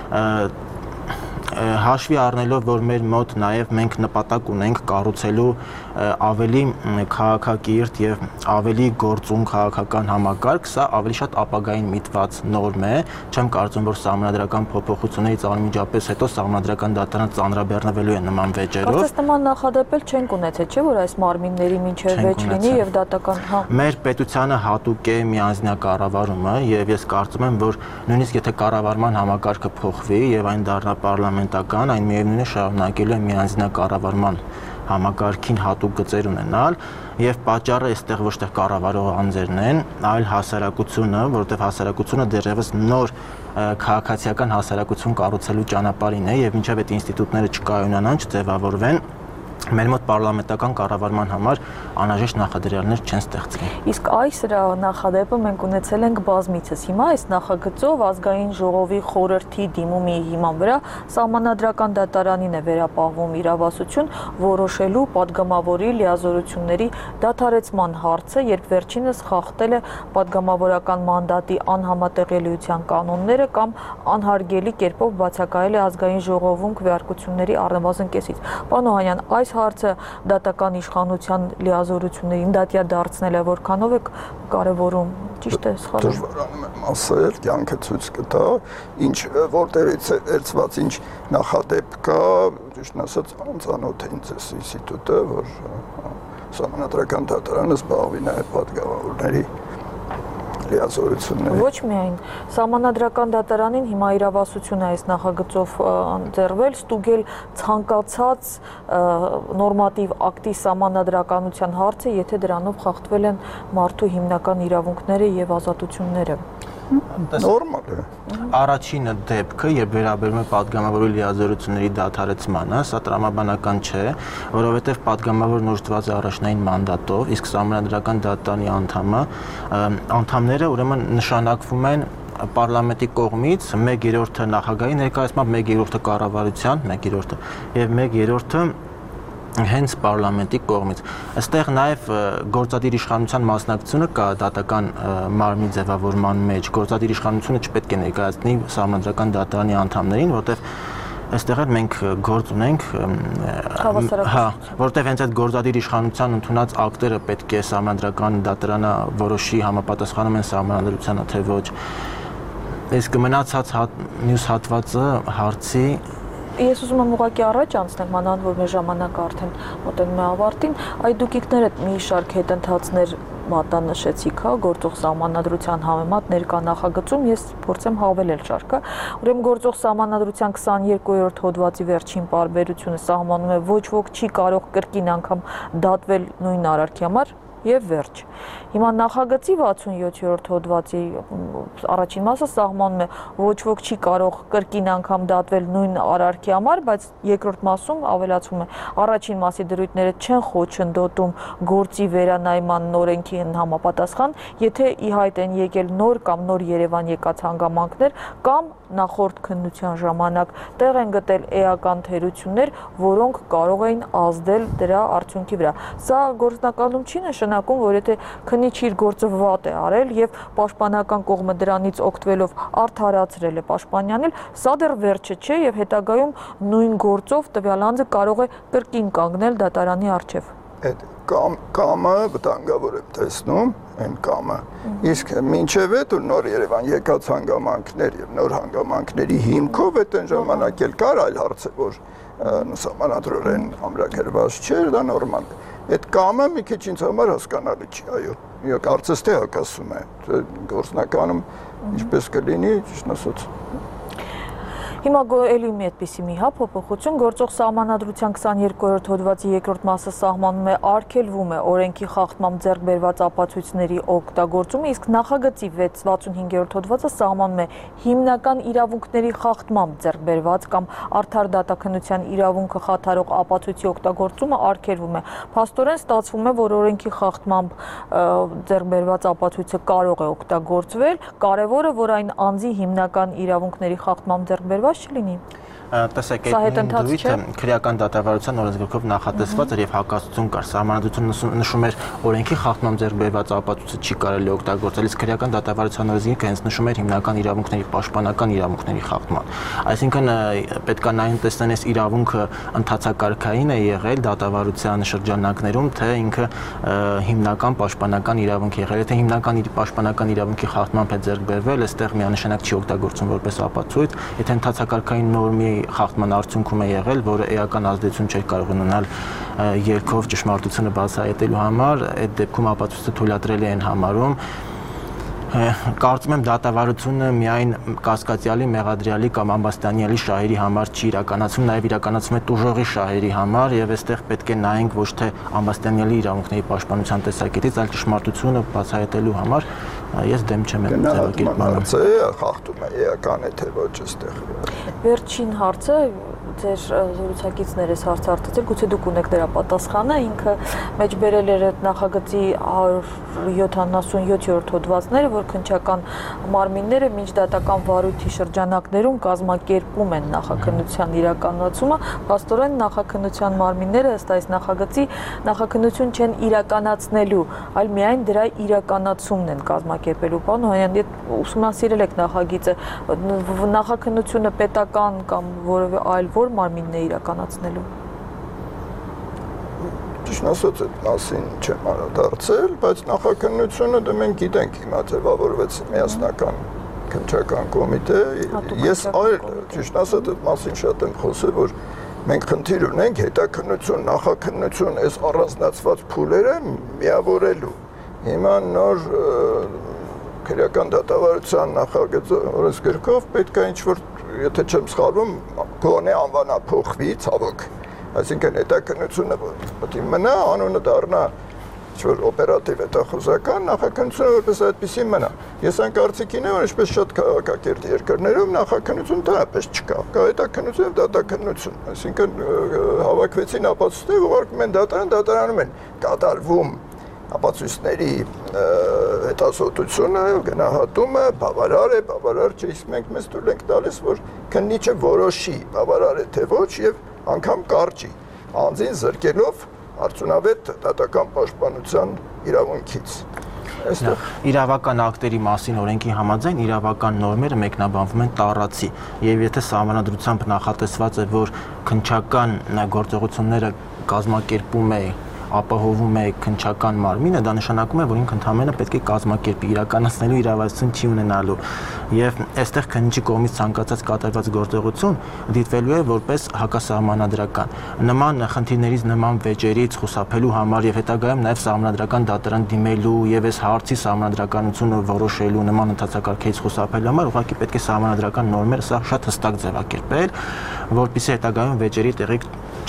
Հաշվի առնելով, որ մեր մոտ նաև մենք նպատակ ունենք կառուցելու ավելի քաղաքակիրթ եւ ավելի գործուն քաղաքական համակարգ, սա ավելի շատ ապագային միտված նորմ է, չեմ կարծում, որ սահմանադրական փոփոխություններից անմիջապես հետո սահմանադրական դատարանը ծանրաբեռնվելու է նման վեճերով։ Կարծես նման նախադեպել չենք ունեցել, չէ՞ որ այս մարմինների միջև վեճ լինի եւ դատական հա։ Մեր պետությանը հատուկ է միանձնակառավարումը եւ ես կարծում եմ, որ նույնիսկ եթե կառավարման համակարգը փոխվի եւ այն դառնա պարլամենտական, այն միևնույն է շարունակելու է միանձնակառավարման համակարգին հատուկ գծեր ունենալ եւ պատճառը այստեղ ոչ թե կառավարող անձերն են, այլ հասարակությունը, որովհետեւ հասարակությունը դեռևս նոր քաղաքացիական հասարակություն կառուցելու ճանապարհին է եւ մինչեւ այդ ինստիտուտները չկայունանան, չձևավորվեն, մեր մոտ պարլամենտական կառավարման համար անհրաժեշտ նախադրյալներ չեն ստեղծվի։ Իսկ այս նախադեպը մենք ունեցել ենք բազմիցս։ Հիմա այս նախագծով ազգային ժողովի խորհրդի դիմումի հիման վրա սահմանադրական դատարանին է վերապահվում իրավասություն որոշելու падգամավորի լիազորությունների դադարեցման հարցը, երբ վերջինս խախտել է падգամավորական մանդատի անհամատեղելիության կանոնները կամ անհարգելի կերպով բացակայել է ազգային ժողովում քվեարկությունների առնվազն կեսից։ Պարոն Օհանյան, այս հարցը դատական իշխանության լիազորություններին դատյա դարձնել է, որքանով է կարևորում, ճիշտ է, սխալ է։ Դժվարանում եմ ասել, կյանքը ցույց կտա, ինչ որտեղից է վերցված, ինչ նախադեպ կա, ճիշտն ասած, անծանոթ է ինձ այս ինստիտուտը, որ սահմանադրական դատարանը զբաղվի նաև падգամավորների լիազորությունների։ Ոչ միայն սահմանադրական դատարանին հիմա իրավասություն է այս նախագծով ընձեռվել ստուգել ցանկացած նորմատիվ ակտի սահմանադրականության հարցը, եթե դրանով խախտվել են մարդու հիմնական իրավունքները եւ ազատությունները։ Նորմալ է։ Առաջինը դեպքը, երբ վերաբերում է падգամավորի լիազորությունների դադարեցմանը, սա տրամաբանական չէ, որովհետև падգամավորն օժտված է առաջնային մանդատով, իսկ սահմանադրական դատարանի անդամը անդամները ուրեմն նշանակվում են պարլամենտի կողմից մեկ երրորդը նախագահի ներկայացմամբ, մեկ երրորդը կառավարության, մեկ երրորդը եւ մեկ երրորդը հենց պարլամենտի կողմից։ Այստեղ նաև գործադիր իշխանության մասնակցությունը կա դատական մարմնի ձևավորման մեջ։ Գործադիր իշխանությունը չպետք է ներկայացնի սահմանադրական դատարանի անդամներին, որտեղ այստեղ էլ մենք գործ ունենք, հա, որտեղ հենց այդ գործադիր իշխանության ընդունած ակտերը պետք է սահմանադրական դատարանը որոշի համապատասխանում են սահմանադրությանը, թե ոչ։ Իսկ մնացած մյուս հատվածը հարցի Ես ուզում եմ ուղղակի առաջ անցնել, մանավանդ որ մեր ժամանակը արդեն մոտենում է ավարտին, այ դուք ինքներդ մի շարք հետընթացներ մատնանշեցիք, հա, գործող սահմանադրության համեմատ ներկա նախագծում, ես փորձեմ հավելել շարքը։ Ուրեմն գործող սահմանադրության քսաներկուերորդ հոդվածի վերջին պարբերությունը սահմանում է ոչ ոք չի կարող կրկին անգամ դատվել նույն արարքի համար, եւ վերջ։ Հիմա նախագծի վաթսունյոթերորդ հոդվածի առաջին մասը սահմանում է ոչ ոք չի կարող կրկին անգամ դատվել նույն արարքի համար, բայց երկրորդ մասում ավելացում է առաջին մասի դրույթները չեն խոչընդոտում գործի վերանայման օրենքի համապատասխան, եթե ի հայտ են եկել նոր կամ նոր Երևան եկած հանգամանքներ կամ նախորդ քննության ժամանակ տեղ են գտել էական թերություններ, որոնք կարող էին ազդել դրա արդյունքի վրա։ Սա գործնականում չի նշանակում, որ եթե քննիչ իր գործը վատ է արել եւ պաշտպանական կողմը դրանից օգտվելով արդարացրել է պաշտպանյանին, սա դեռ վերջը չէ եւ հետագայում նույն գործով տվյալ անձը կարող է կրկին կանգնել դատարանի առջեւ։ Այդ կամ կամը վտանգավոր եմ տեսնում, այն կամը։ Իսկ մինչև այդ ու նոր Երևան եկած հանգամանքներ եւ նոր հանգամանքների հիմքով այդ այն ժամանակ էլ կար այլ հարց է, որ սահմանադրորեն ամրագրված չէր, դա նորմալ է։ Այդ կամը մի քիչ ինձ համար հասկանալի չի, այո։ Իհարկե կարծես թե հակասում է գործնականում ինչպես կլինի, ճիշտ ասած։ Հիմա էլի մի այդպիսի մի հա փոփոխություն գործող սահմանադրության քսաներկուերորդ հոդվածի երկրորդ մասը սահմանում է արգելվում է օրենքի խախտմամբ ձեռք բերված ապացույցների օգտագործումը, իսկ նախագծի վաթսունհինգերորդ հոդվածը սահմանում է հիմնական իրավունքների խախտմամբ ձեռք բերված կամ արդար դատաքննության իրավունքը խաթարող ապացույցի օգտագործումը արգելվում է։ Փաստորեն ստացվում է, որ օրենքի խախտմամբ ձեռք բերված ապացույցը կարող է օգտագործվել, կարևորը, որ այն անձի հիմնական իրավունքների խախտմամբ ձեռք բերված չլինի։ Տեսեք, այդ դրույթը քրեական դատավարության օրենսգրքով նախատեսված էր եւ հակասություն կար։ Սահմանադրությունը նշում էր օրենքի խախտմամբ ձեռք բերված ապացույցը չի կարելի օգտագործել, իսկ քրեական դատավարության օրենսգիրքը հենց նշում էր հիմնական իրավունքների պաշտպանական իրավունքների խախտման։ Այսինքն պետք է նայեն տեսնեն այս իրավունքը ընդհանցակարգային է եղել դատավարության շրջանակներում, թե ինքը հիմնական պաշտպանական իրավունք է եղել։ Եթե հիմնական պաշտպանական իրավունքի խախտմամբ է ձեռք բերվել, այստեղ միանշանակ չի օգտագործվում որպես ապացույց, եթե ընդհանցակարգային նորմի խախտման արդյունքում է եղել, որը էական ազդեցություն չէր կարող ունենալ երկով ճշմարտությունը բացահայտելու համար, այդ դեպքում ապացույցը թույլատրելի են համարում։ Կարծում եմ դատավարությունը միայն կասկածյալի, մեղադրյալի կամ ամբաստանյալի շահերի համար չի իրականացում, նաև իրականացում է տուժողի շահերի համար եւ այստեղ պետք է նայենք ոչ թե ամբաստանյալի իրավունքների պաշտպանության տեսակետից, այլ ճշմարտությունը բացահայտելու համար ես դեմ չեմ այդ ձևակերպմանը։ Խախտում է էական է թե ոչ այստեղ։ Վերջին հարցը ձեր զրուցակիցներս հարց հարցրել, գուցե դուք ունեք դրա պատասխանը, ինքը մեջբերել էր այդ նախագծի հարյուր յոթանասունյոթերորդ հոդվածները, որ քննչական մարմինները միջդատական վարույթի շրջանակներում կազմակերպում են նախաքննության իրականացումը, փաստորեն նախաքննության մարմինները ըստ այս նախագծի նախաքննություն չեն իրականացնելու, այլ միայն դրա իրականացումն են կազմակերպելու։ Պարոն Օհանյան, եթե ուսումնասիրել եք նախագիծը, նախաքննությունը պետական կամ որևէ այլ որ մարմինն է իրականացնելու։ Ճիշտ ասած, այդ մասին չեմ անդրադարձել, բայց նախաքննությունը դե մենք գիտենք հիմա ձևավորվեց միասնական քննչական կոմիտե։ Ես այլ ճիշտ ասած այդ մասին շատ եմ խոսել, որ մենք խնդիր ունենք հետաքննություն, նախաքննություն, այս առանձնացված փուլերը միավորելու։ Հիմա նոր քրեական դատավարության նախագծի օրենսգրքով պետք է ինչ-որ, եթե չեմ սխալվում, գոնե անվանափոխվի, ցավոք։ Այսինքն հետաքննությունը պետք է մնա, անունը դառնա ինչ-որ օպերատիվ հետախուզական, նախաքննությունը որպես այդպեսի մնա։ Ես այն կարծիքին եմ, որ ինչպես շատ քաղաքակիրթ երկրներում նախաքննություն դրապես չկա, կա հետաքննություն եւ դատաքննություն։ Այսինքն հավաքվեցին ապացույցներ, ուղարկում են դատարան, դատարանում են կատարվում ապացույցների հետազոտությունը, գնահատումը, բավարար է, բավարար չէ, իսկ մենք մեզ թույլ ենք տալիս, որ քննիչը որոշի, բավարար է թե ոչ եւ անգամ կարճի, անձին զրկելով արդյունավետ դատական պաշտպանության իրավունքից։ Այստեղ իրավական ակտերի մասին օրենքի համաձայն իրավական նորմերը մեկնաբանվում են տառացի, եւ եթե սահմանադրությամբ նախատեսված է, որ քննչական գործողությունները կազմակերպում է ապահովում է քննչական մարմինը, դա նշանակում է, որ ինքը ընդհանրապես պետք է կազմակերպի, իրականացնելու իրավասություն չի ունենալու։ Եվ այստեղ քննիչի կողմից ցանկացած կատարված գործողություն դիտվելու է որպես հակասահմանադրական։ Նման խնդիրներից, նման վեճերից խուսափելու համար եւ հետագայում նաեւ սահմանադրական դատարան դիմելու եւ այս հարցի սահմանադրականությունը որոշելու նման ընդհանցակարգերից խուսափելու համար ուղղակի պետք է սահմանադրական նորմերը սա շատ հստակ ձևակերպել, որպեսզի հետագայում վեճերի տեղիք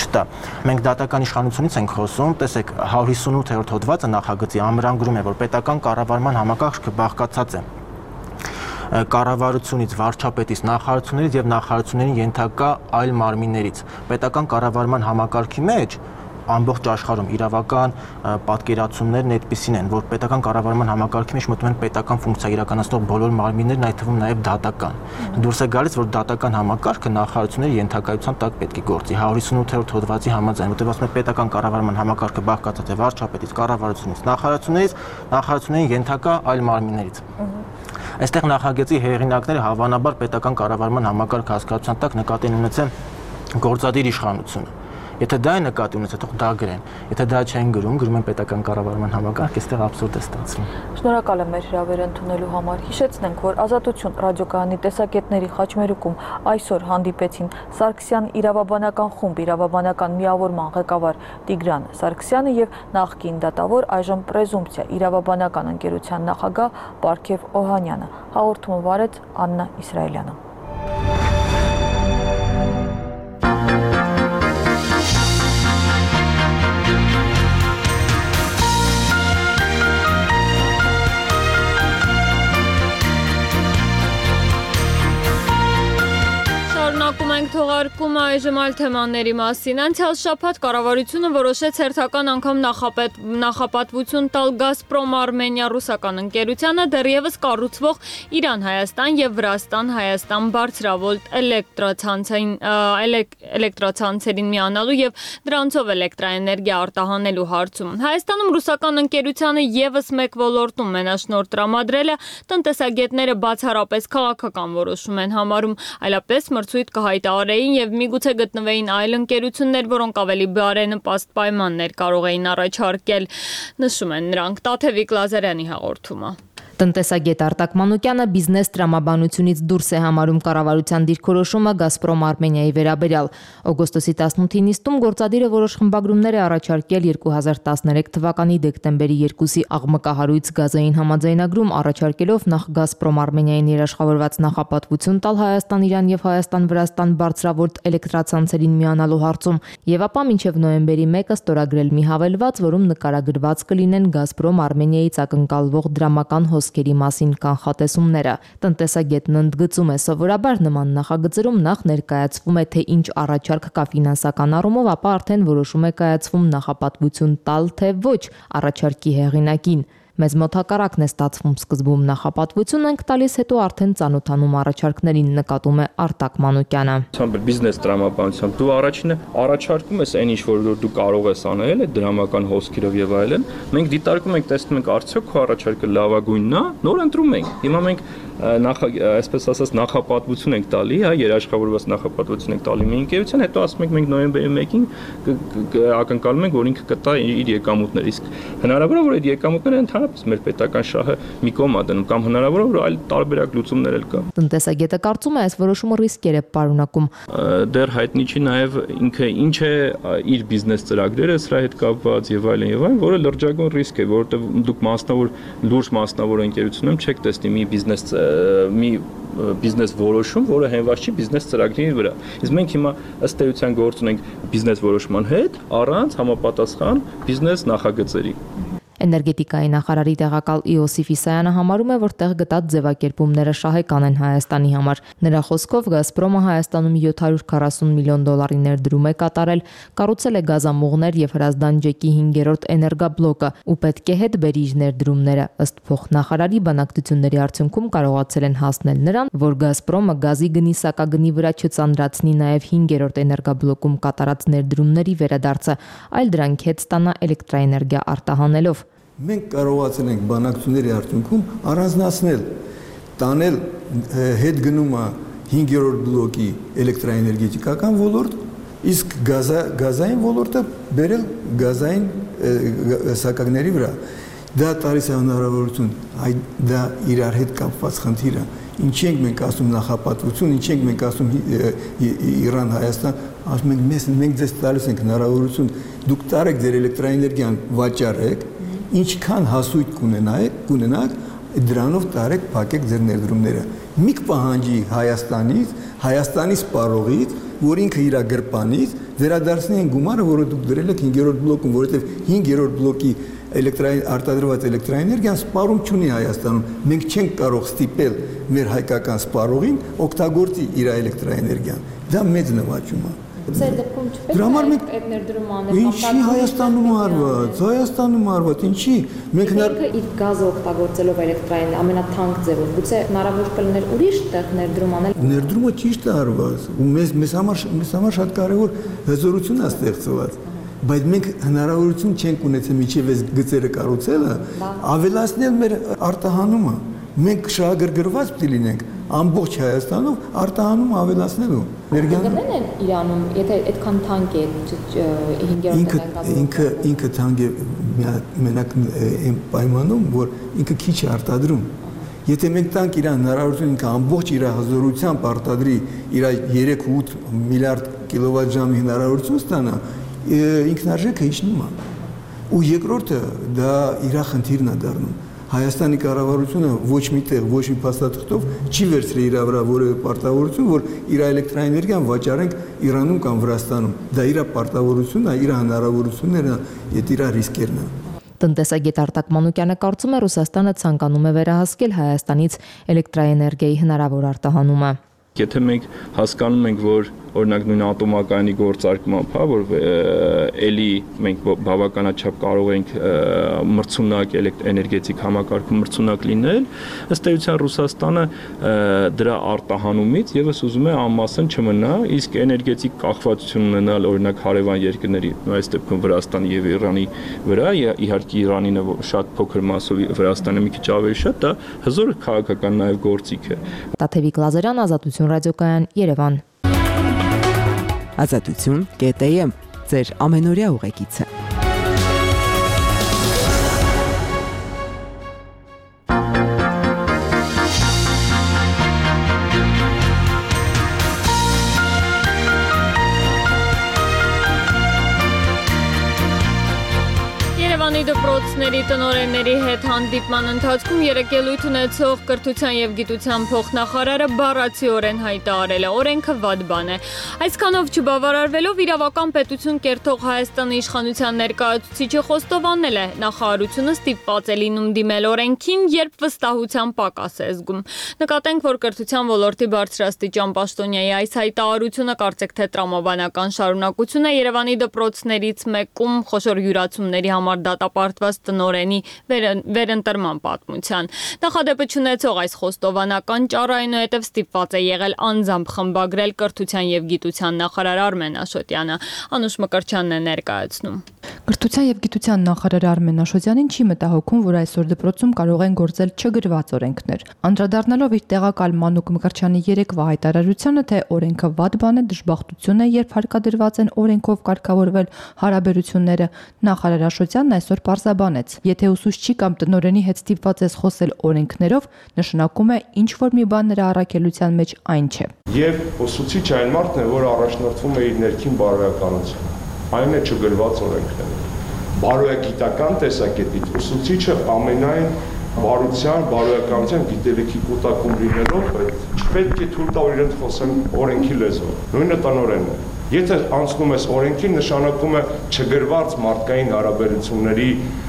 չտա։ Մենք դատական իշխանությունից ենք խոսում, տեսեք, հարյուր հիսունութերորդ հոդվածը նախագծի ամրագրում է, որ պետական կառավարման համակարգը բաղկացած է կառավարությունից, վարչապետից, նախարարություններից եւ նախարարությունների ենթակա այլ մարմիններից։ Պետական կառավարման համակարգի մեջ ամբողջ աշխարհում իրավական պատկերացումներն այդպիսին են, որ պետական կառավարման համակարգի մեջ մտնում են պետական ֆունկցիա իրականացնող բոլոր մարմիններն, այդ թվում նաև դատական։ Դուրս է գալիս, որ դատական համակարգը նախարարությունների ենթակայության տակ պետք է գործի հարյուր հիսունութերորդ հոդվածի համաձայն, որտեղ ասում է պետական կառավարման համակարգը բաղկացած է վարչապետից, կառավարությունից, նախարարություններից, նախարարությունների ենթակա այլ մարմիններից։ Այստեղ նախագծի հեղինակները հավանաբար պետական կառավարման համակարգ հասկացության տակ նկատի են ունեցել գործադիր իշխանությունը։ Եթե դա է նկատի ունեցել, թող դա գրեն։ Եթե դա չեն գրում, գրում են պետական կառավարման համակարգ, այստեղ աբսուրդ է ստացվում։ Շնորհակալ եմ մեր հրավերը ընդունելու համար։ Հիշեցնենք, որ Ազատություն ռադիոկայանի տեսակետների խաչմերուկում այսօր հանդիպեցին Սարգսյան իրավաբանական խումբ իրավաբանական միավորման ղեկավար Տիգրան Սարգսյանը եւ նախկին դատավոր, այժմ պրեզումպցիա իրավաբանական ընկերության նախագահ Պարքև Օհանյանը։ Հաղորդումը վարեց Աննա Իսրայելյանը։ Մենք թողարկում այժմ այլ թեմաների մասին։ Անցյալ շաբաթ կառավարությունը որոշեց հերթական անգամ նախապետ, նախապատվություն տալ Գազպրոմ Արմենիա ռուսական ընկերությանը դեռևս կառուցվող Իրան-Հայաստան եւ Վրաստան-Հայաստան բարձրավոլտ էլեկտրացանցային էլեկտրացանցերին միանալու եւ դրանցով էլեկտրաէներգիա արտահանելու հարցում։ Հայաստանում ռուսական ընկերությանը եւս մեկ ոլորտում մենաշնորհ տրամադրելը տնտեսագետները բացառապես քաղաքական որոշում են համարում, այլապես մրցույթ կհայտարարեին եւ միգուցե գտնվեին այլ ընկերություններ, որոնք ավելի բարենպաստ պայմաններ կարող էին առաջարկել, նշում են նրանք։ Տաթևիկ Լազարյանի հաղորդումը։ Տնտեսագետ Արտակ Մանուկյանը բիզնես տրամաբանությունից դուրս է համարում կառավարության դիրքորոշումը Գազպրոմ Արմենիայի վերաբերյալ։ Օգոստոսի տասնութի նիստում գործադիրը որոշ խմբագրումներ է առաջարկել երկու հազար տասներեք թվականի դեկտեմբերի երկուսի աղմկահարույց գազային համաձայնագրում, առաջարկելով նախ Գազպրոմ Արմենիային երաշխավորված նախապատվություն տալ Հայաստան-Իրան եւ Հայաստան-Վրաստան բարձրավոլտ էլեկտրացանցերին միանալու հարցում, եւ ապա մինչեւ նոյեմբերի մեկը ստորագրել մի հավելված, որում նկարագրված կլինեն Գազպրոմ Արմենիայից ակնկալվող դրամական հոսքերի մասին կանխատեսումները։ Տնտեսագետն ընդգծում է, սովորաբար նման նախագծերում նախ ներկայացվում է, թե ինչ առաջարկ կա ֆինանսական առումով, ապա արդեն որոշում է կայացվում նախապատվություն տալ, թե ոչ առաջարկի հեղինակին։ Մեզ մոտ հակառակն է ստացվում, սկզբում նախապատվություն ենք տալիս, հետո արդեն ծանոթանում առաջարկներին, նկատում է Արտակ Մանուկյանը։ Բիզնես տրամաբանությամբ դու առաջինը առաջարկում ես այն ինչ որ դու կարող ես անել, դրամական հոսքերով եւ այլն։ Մենք դիտարկում ենք, տեսնում ենք արդյոք քո առաջարկը լավագույնն է, նոր ընտրում ենք։ Հիմա մենք նախ այսպես ասած նախապատվություն ենք տալի, հա, երաշխավորված նախապատվություն ենք տալի մի ընկերության, հետո ասում ենք մենք նոյեմբերի մեկին ակնկալում ենք, որ ինքը կտա իր եկամուտները, իսկ հնարավոր է որ այդ եկամուտները ընդհանրապես մեր պետական շահը մի կողմ է դնում, կամ հնարավոր է որ այլ տարբերակ լուծումներ էլ կա։ Տնտեսագետը կարծում է, այս որոշումը ռիսկեր է պարունակում։ Դեռ հայտնի չի նաև ինքը ինչ է իր բիզնես ծրագրերը սրա հետ կապված եւ այլն եւ այլն, որը լրջագույն ռիսկ է, որովհետեւ դուք մասնավոր լուրջ մասնավոր ընկերությունում չեք տեսնի մի բիզնես մի բիզնես որոշում, որը հենված չի բիզնես ծրագրի վրա։ Իսկ մենք հիմա ըստ էության գործ ունենք բիզնես որոշման հետ առանց համապատասխան բիզնես նախագծերի։ Էներգետիկայի նախարարի տեղակալ Իոսիֆ Իսայանը համարում է, որ տեղ գտած ձևակերպումները շահեկան են Հայաստանի համար։ Նրա խոսքով Գազպրոմը Հայաստանում յոթ հարյուր քառասուն միլիոն դոլարի ներդրում է կատարել, կառուցել է գազամուղներ եւ Հրազդան ջեկի հինգերորդ էներգաբլոկը ու պետք է հետ բերի իր ներդրումները։ Ըստ փոխնախարարի, բանակցությունների արդյունքում կարողացել են հասնել նրան, որ Գազպրոմը գազի գնի սակագնի վրա չծանրացնի նաեւ հինգերորդ էներգաբլոկում կատարած ներդրումների վերադարձը, այլ դրանք հետ ստանա էլեկտրաէներգիա արտահանելով։ Մենք կարողացել ենք բանակցությունների արդյունքում առանձնացնել, տանել հետ գնումը հինգերորդ բլոկի էլեկտրաէներգետիկական ոլորտ, իսկ գազային ոլորտը բերել գազային սակագների վրա։ Դա տալիս է հնարավորություն, դա իրար հետ կապված խնդիր է։ Ինչ ենք մենք ասում նախապատվություն, ինչ ենք մենք ասում Իրան-Հայաստան, ասում ենք մեզ մենք ձեզ տալիս ենք հնարավորություն, դուք տարեք ձեր էլեկտրաէներգիան վաճառեք, ինչքան հասույթ կունենաք, կունենաք, դրանով տարեք փակեք ձեր ներդրումները։ Մի կպահանջի Հայաստանից, Հայաստանի սպառողից որ ինքը իր գրպանից վերադարձնի այն գումարը, որը դուք դրել եք հինգերորդ բլոկում, որովհետև հինգերորդ բլոկի էլեկտրային արտադրված էլեկտրաէներգիան սպառում չունի Հայաստանում։ Մենք չենք կարող ստիպել մեր հայկական սպառողին օգտագործի իր էլեկտրաէներգիան։ Դա մեծ նվաճում է։ Ձեր դեպքում չպետք է այդ ներդրում անել։ Ինչի Հայաստանում արված, Հայաստանում արված, ինչի մենք ինքը իր գազը օգտագործելով էլեկտրային ամենաթանկ ձևով, գուցե հնարավոր կլիներ ուրիշ տեղ ներդրում անել։ Ներդրումը ճիշտ է արված, ու մեզ մեզ համար մեզ համար շատ կարևոր հզորություն է ստեղծված։ Բայց մենք հնարավորություն չենք ունեցել միջև այս գծերը կառուցելը ավելացնել մեր արտահանումը։ Մենք շահագրգռված պիտի լինենք ամբողջ Հայաստանով արտահանում ավելացնելու։ Ներգան են Իրանում, եթե այդքան թանկ է հինգերորդ ինքը ինքը թանկ է մենակ այն պայմանում, որ ինքը քիչ է արտադրում։ Եթե մենք տանք իր հնարավորություն ինքը ամբողջ իր հզորությամբ արտադրի իր երեք ութ միլիարդ կիլովատժամի հնարավորություն ստանա, ինքնարժեքը իջնում է։ Ու երկրորդը դա իր խնդիրն է դառնում։ Հայաստանի կառավարությունը ոչ միտեղ, ոչ մի փաստաթղթով չի վերցրել իր վրա որևէ պարտավորություն, որ իր էլեկտրաէներգիան վաճառենք Իրանում կամ Վրաստանում։ Դա իր պարտավորությունն է, իր հնարավորություններն է, եւ իր ռիսկերն է։ Տնտեսագետ Արտակ Մանուկյանը կարծում է Ռուսաստանը ցանկանում է վերահսկել Հայաստանից էլեկտրաէներգիայի հնարավոր արտահանումը։ Եթե մենք հասկանում ենք, որ օրինակ նույն ատոմակայանի գործարկմամբ, հա, որ էլի մենք բավականաչափ կարող ենք մրցունակ էներգետիկ համակարգում մրցունակ լինել, ըստ էության Ռուսաստանը դրա արտահանումից եւս ուզում է անմասն չմնա, իսկ էներգետիկ կախվածություն ունենալ օրինակ հարևան երկրների, այս դեպքում Վրաստանի եւ Իրանի վրա, իհարկե Իրանինը շատ փոքր մասով, Վրաստանը մի քիչ ավելի շատ, դա հզոր քաղաքական նաեւ գործիք է։ Տաթևիկ Լազարյան, Ազատություն ռադիոկայան, Երևան։ Ազատություն կետ է եմ, ձեր ամենօրյա ուղեկիցը։ Դպրոցների տնօրենների հետ հանդիպման ընթացքում երեկելույթ ունեցող կրթության եւ գիտության փոխնախարարը բառացիորեն հայտարարել է օրենքը վատ բան է։ Այսքանով չբավարարվելով իրավական պետություն կերտող Հայաստանի իշխանության ներկայացուցիչը խոստովանել է նախարարությունը ստիպված է լինում դիմել օրենքին, երբ վստահության պակաս է զգում։ Նկատենք, որ կրթության ոլորտի բարձրաստիճան պաշտոնյայի այս հայտարարությունը կարծեք թե տրամաբանական շարունակություն է Երևանի դպրոցներից մեկում խոշոր յուրացումների համար դատապարտված տնօրենի վերընտրման պատմության։ Նախադեպը չունեցող այս խոստովանական ճառը այնուհետև ստիպված է եղել անձամբ խմբագրել կրթության եւ գիտության նախարար Արմեն Աշոտյանը։ Անուշ Մկրտչյանն է ներկայացնում։ Կրթության եւ գիտության նախարար Արմեն Աշոտյանին չի մտահոգում, որ այսօր դպրոցում կարող են գործել չգրված օրենքներ։ Անդրադառնալով իր տեղակալ Մանուկ Մկրտչյանի երեկվա հայտարարությանը, թե օրենքը վատ բան է, դժբախտություն է, երբ հարկադրված են օրենքով կարգավորվել հարաբերությունները, նախարար Աշոտյանն այսօր պարզաբանեց. եթե ուսուցչի կամ տնօրենի հետ ստիպված ես խոսել օրենքներով, նշանակում է ինչ որ մի բան նրա առաքելության մեջ այն չէ։ Եվ ուսուցիչը այն մարդն է, որ առաջնորդվում է իր ներքին բարոյականությամբ։ Այն է չգրված օրենքները։ Բարոյագիտական տեսակետից ուսուցիչը ամենայն բարության, բարոյականության գիտելիքի կուտակում լինելով, չպետք է թույլ տալ իրենց խոսեն օրենքի լեզվով։ Նույնը տնօրենն է։ Եթե անցնում ես օրենքին, նշանակում է չգրված մարդկային հարաբերությունների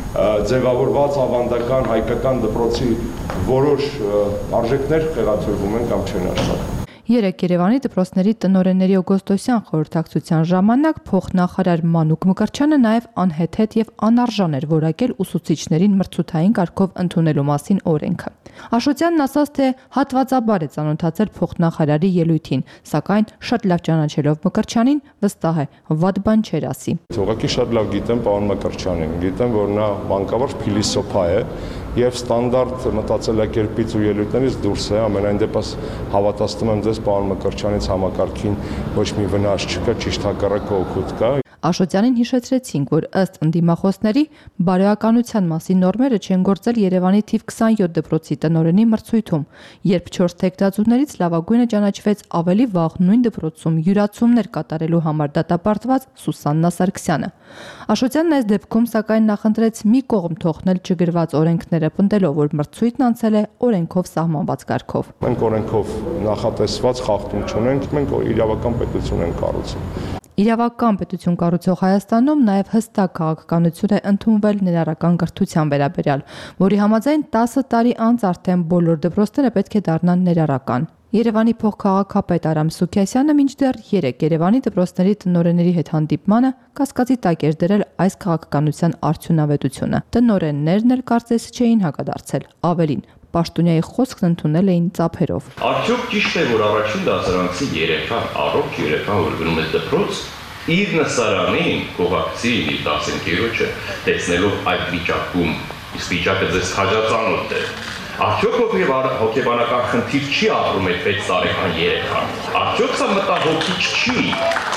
ձևավորված ավանդական հայկական դպրոցի որոշ արժեքներ խեղաթյուրվում են կամ չեն աշխատում։ Երեկ Երևանի դպրոցների տնօրենների օգոստոսյան խորհրդակցության ժամանակ փոխնախարար Մանուկ Մկրտչյանը նաև անհեթեթ եւ անարժան էր որակել ուսուցիչներին մրցութային կարգով ընդունելու մասին օրենքը։ Աշոտյանն ասաց, թե հատվածաբար է ծանոթացել փոխնախարարի ելույթին, սակայն շատ լավ ճանաչելով Մկրտչյանին վստահ է, վատ բան չէր ասի։ Ուղղակի շատ լավ գիտեմ պարոն Մկրտչյանին, գիտեմ, որ նա բանկավարժ փիլիսոփա է եւ ստանդարտ մտածելակերպից ու ելույթներից դուրս է, ամենայն դեպս հավատացնում եմ ձեզ պարոն Մկրտչյանից համակարգին ոչ մի վնաս չկա, ճիշտ հակառակը օգուտ կա։ Աշոտյանին հիշեցրեցին, որ ըստ ընդդիմախոսների բարոյականության մասին նորմերը չեն գործել Երևանի թիվ քսանյոթ դպրոցի տնօրենի մրցույթում, երբ չորս թեկնածուներից լավագույնը ճանաչվեց ավելի վաղ նույն դպրոցում յուրացումներ կատարելու համար դատապարտված Սուսաննա Սարգսյանը։ Աշոտյանն այս դեպքում սակայն նախընտրեց մի կողմ թողնել չգրված օրենքները, պնդելով, որ մրցույթն անցել է օրենքով սահմանված կարգով։ Մենք օրենքով նախատեսված խախտում չունենք, մենք իրավական պետություն ենք կառուցում։ Իրավական պետություն կառուցող Հայաստանում նաև հստակ քաղաքականություն է ընդունվել ներառական կրթության վերաբերյալ, որի համաձայն տասը տարի անց արդեն բոլոր դպրոցները պետք է դառնան ներառական։ Երևանի փոխքաղաքապետ Արամ Սուքիասյանը մինչդեռ երեք Երևանի դպրոցների տնօրենների հետ հանդիպմանը կասկածի տակ էր դրել այս քաղաքականության արդյունավետությունը։ Տնօրեններն էլ կարծես չէին հակադարձել, ավելին Պաշտոնյայի խոսքն ընդունել էին ծափերով։ Արդյոք ճիշտ է, որ առաջին դասարանցի երեխա, առողջ երեխա, որ գնում է դպրոց, իր նսարանին կողակցի իր դասընկերոջը տեսնելով այդ վիճակում, իսկ վիճակը ձեզ քաջածանոթ է։ Արդյոք հոգեբանական խնդիր չի ապրում այդ վեց տարեկան երեխան։ Արդյոք սա մտահոգիչ չի։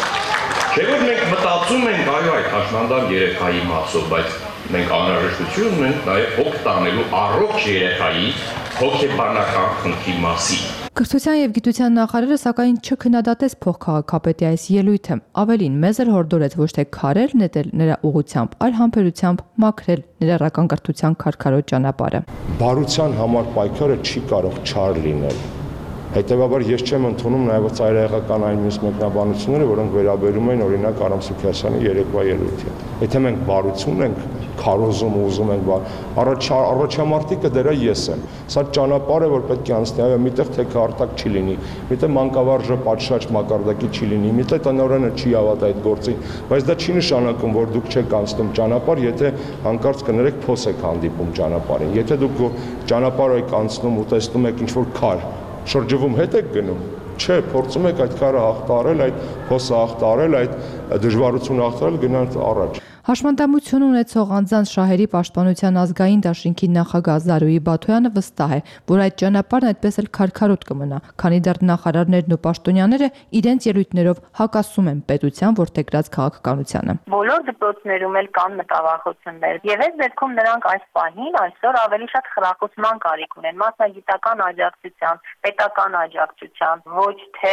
Չէ՞ որ մենք մտածում ենք այո այդ հաշմանդամ երեխայի մասով, բայց մենք անհրաժեշտություն ունենք նաև հոգ տանելու առողջ երեխայի հոգեբանական խնդրի մասին։ Կրթության եւ գիտության նախարարը սակայն չքննադատեց փոխքաղաքապետի այս ելույթը, ավելին մեզ էլ հորդորեց ոչ թե քարեր նետել նրա ուղությամբ, այլ համբերությամբ մաքրել ներառական կրթության քարքարոտ ճանապարհը։ Բարության համար պայքարը չի կարող չար լինել։ Հետևաբար ես չեմ ընդունում նաև ծայրահեղական այն մյուս մեկնաբանությունները, որոնք վերաբերում են օրինակ Արամ Սուքիասյանի երեկվա ելույթին։ Եթե մենք բարություն ենք քարոզում ու ուզում ենք առաջ առաջամարտիկը դրա ես եմ։ Սա ճանապարհ է, որ պետք է անցնի, այո, միտեղ թեքը արտակ չի լինի, միտեղ մանկավարժը պատշաճ մակարդակի չի լինի, միտեղ տնօրենը չի հավատա այդ գործին, բայց դա չի նշանակում, որ դուք չեք անցնում ճանապարհ, եթե հանկարծ կներեք փոս եք հանդիպում ճանապարհին։ Եթե դուք ճանապարհ եք անցնում ու տեսնում եք ինչ-որ քար, շրջվում հետ եք գնում, չէ, փորձում եք այդ քարը հաղթարել, այդ փոսը հաղթարել, այդ դժվարությունը հաղթարել, գնալ առաջ։ Հաշմանդամություն ունեցող անձանց շահերի պաշտպանության ազգային դաշինքի նախագահ Զարուհի Բաթոյանը վստահ է, որ այդ ճանապարհն այդպես էլ քարքարոտ կմնա, քանի դեռ նախարարներն ու պաշտոնյաները իրենց ելույթներով հակասում են պետության որդեգրած քաղաքականությանը։ Բոլոր դպրոցներում էլ կան մտավախություններ, եւ այս դեպքում նրանք այս պահին այսօր ավելի շատ խրախուսման կարիք ունեն, մասնագիտական աջակցության, պետական աջակցության, ոչ թե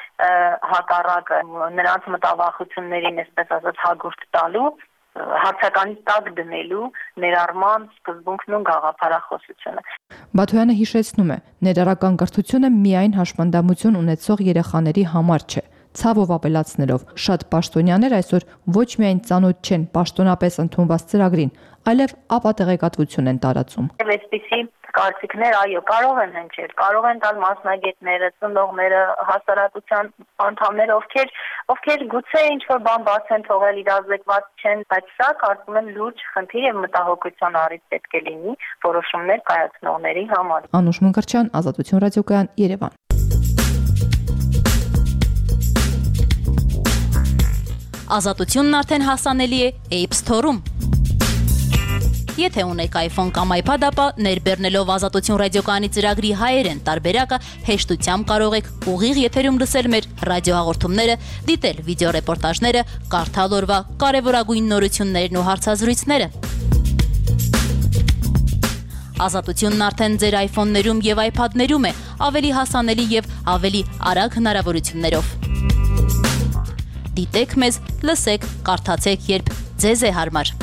հակառակը նրանց մտավախություններին, այսպես ասած, հագուրդ տալու, հարցականի տակ դնելու ներառման սկզբունքն ու գաղափարախոսությունը։ Բաթոյանը հիշեցնում է, ներառական կրթությունը միայն հաշմանդամություն ունեցող երեխաների համար չէ։ Ցավով ապելացնելով, շատ պաշտոնյաներ այսօր ոչ միայն ծանոթ չեն պաշտոնապես ընդունված ծրագրին, այլև ապատեղեկատվություն են տարածում։ Այսպիսի կարծիքներ, այո, կարող են հնչել, կարող են տալ մասնագետները, ծնողները, հասարակության անդամները, ովքեր ովքեր գուցե ինչ-որ բան բաց են թողել, իրազեկված չեն, բայց սա կարծում եմ լուրջ խնդիր եւ մտահոգության առիթ պետք է լինի որոշումներ կայացնողների համար։ Անուշ Մնկրչյան, Ազատություն ռադիոկայան, Երևան։ Ազատությունն արդեն հասանելի է App Store-ում։ Եթե ունեք iPhone կամ iPad, ապա ներբեռնելով Ազատություն ռադիոկայանի ծրագրի հայերեն տարբերակը հեշտությամբ կարող եք ուղիղ եթերում լսել մեր ռադիոհաղորդումները, դիտել վիդեոռեպորտաժները, կարդալ օրվա կարևորագույն նորություններն ու հարցազրույցները։ Ազատությունն արդեն ձեր iPhone-ներում եւ iPad-ներում է, ավելի հասանելի եւ ավելի արագ հնարավորություններով։ Դիտեք մեզ, լսեք, կարդացեք, երբ ձեզ է հարմար։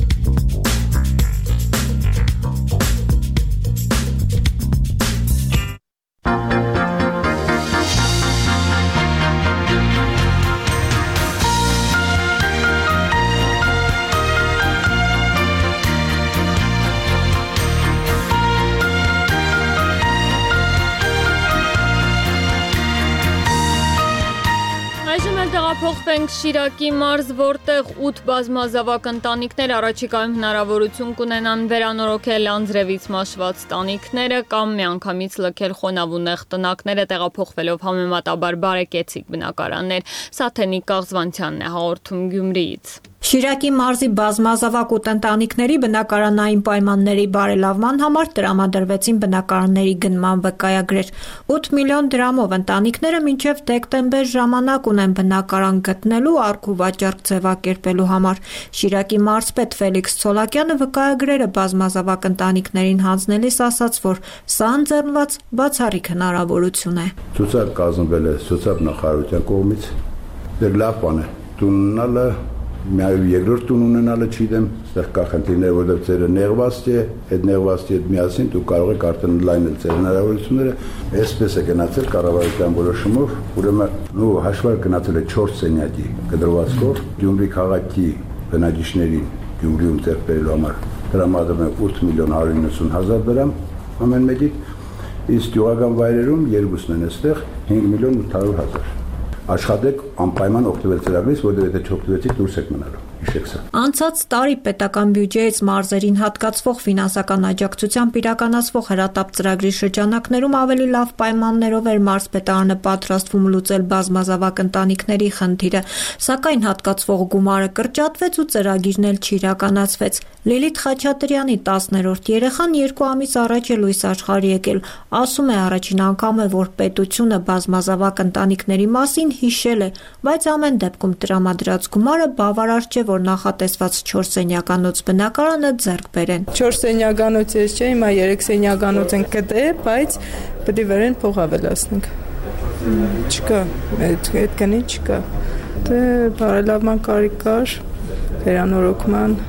Փոխվենք Շիրակի մարզ, որտեղ ութ բազմազավակ ընտանիքներ առաջիկայում հնարավորություն կունենան վերանորոգել անձրևից մաշված տանիքները կամ միանգամից լքել խոնավ ու նեղ տնակները, տեղափոխվելով համեմատաբար բարեկեցիկ բնակարաններ։ Սաթենիկ Կաղզվանցյանն է հաղորդում Գյումրիից։ Շիրակի մարզի բազմազավակ ու տնտանիքների բնակարանային պայմանների բարելավման համար տրամադրվեցին բնակարանների գնման վկայագրեր։ ութ միլիոն դրամով ընտանիքները մինչև դեկտեմբեր ժամանակ ունեն բնակարան գտնելու առք ու վաճառք ձևակերպելու համար։ Շիրակի մարզպետ Ֆելիքս Ցոլակյանը վկայագրերը բազմազավակ ընտանիքներին հանձնելիս ասաց, որ սա ընձեռնված բացառիկ հնարավորություն է։ Ցուցակ կազմվել է ցուցակ նախարարության կողմից։ Դեռ լավ բան է։ Տուննալը Միայն երկրորդ տուն ունենալը չգիտեմ, այստեղ կա խնդիրներ, որտեղ ծերը նեղվածք է, այդ նեղվածքի հետ միասին դու կարող եք արդեն լայնել ծեր հնարավորությունները, այսպես է գնացել կառավարության որոշումով, ուրեմն նու հաշվար գնացել է չորս սենյակի կդրվածքով, Գյումրի քաղաքի բնակիչներին Գյումրիում ձեռք բերելու համար տրամադրում է ութ միլիոն հարյուր իննսուն հազար դրամ ամեն մեկի, իսկ գյուղական վայրերում երկուսն են այստեղ հինգ միլիոն ութ հարյուր հազար։ Աշխատեք անպայման օգտվել ծրագրից, որտեղ եթե չօգտվեցիք դուրս եք մնալու։ Հիշեք սա։ Անցած տարի պետական բյուջեից մարզերին հատկացվող ֆինանսական աջակցությամբ իրականացվող հրատապ ծրագրի շրջանակներում ավելի լավ պայմաններով էր մարզպետարանը պատրաստվում լուծել բազմազավակ ընտանիքների խնդիրը, սակայն հատկացվող գումարը կրճատվեց ու ծրագիրն էլ չիրականացվեց։ Լիլիթ Խաչատրյանի տասներորդ երեխան երկու ամիս առաջ է լույս աշխարհ եկել, ասում է առաջին անգամ է, որ պետությունը բազմազավակ ընտանիքների մասին հիշել է, բայց ամեն դեպքում տրամադրած գումարը բավարար չէ, որ նախատեսված չորս սենյականոց բնակարանը ձեռք բերեն։ չորս սենյականոց ես չէ, հիմա երեք սենյականոց են գտել, բայց պետք է վերեն փող ավելացնենք։ Չկա, այդ այդքանի չկա։ Դե բարելավման կարիք կար, վերանորոգման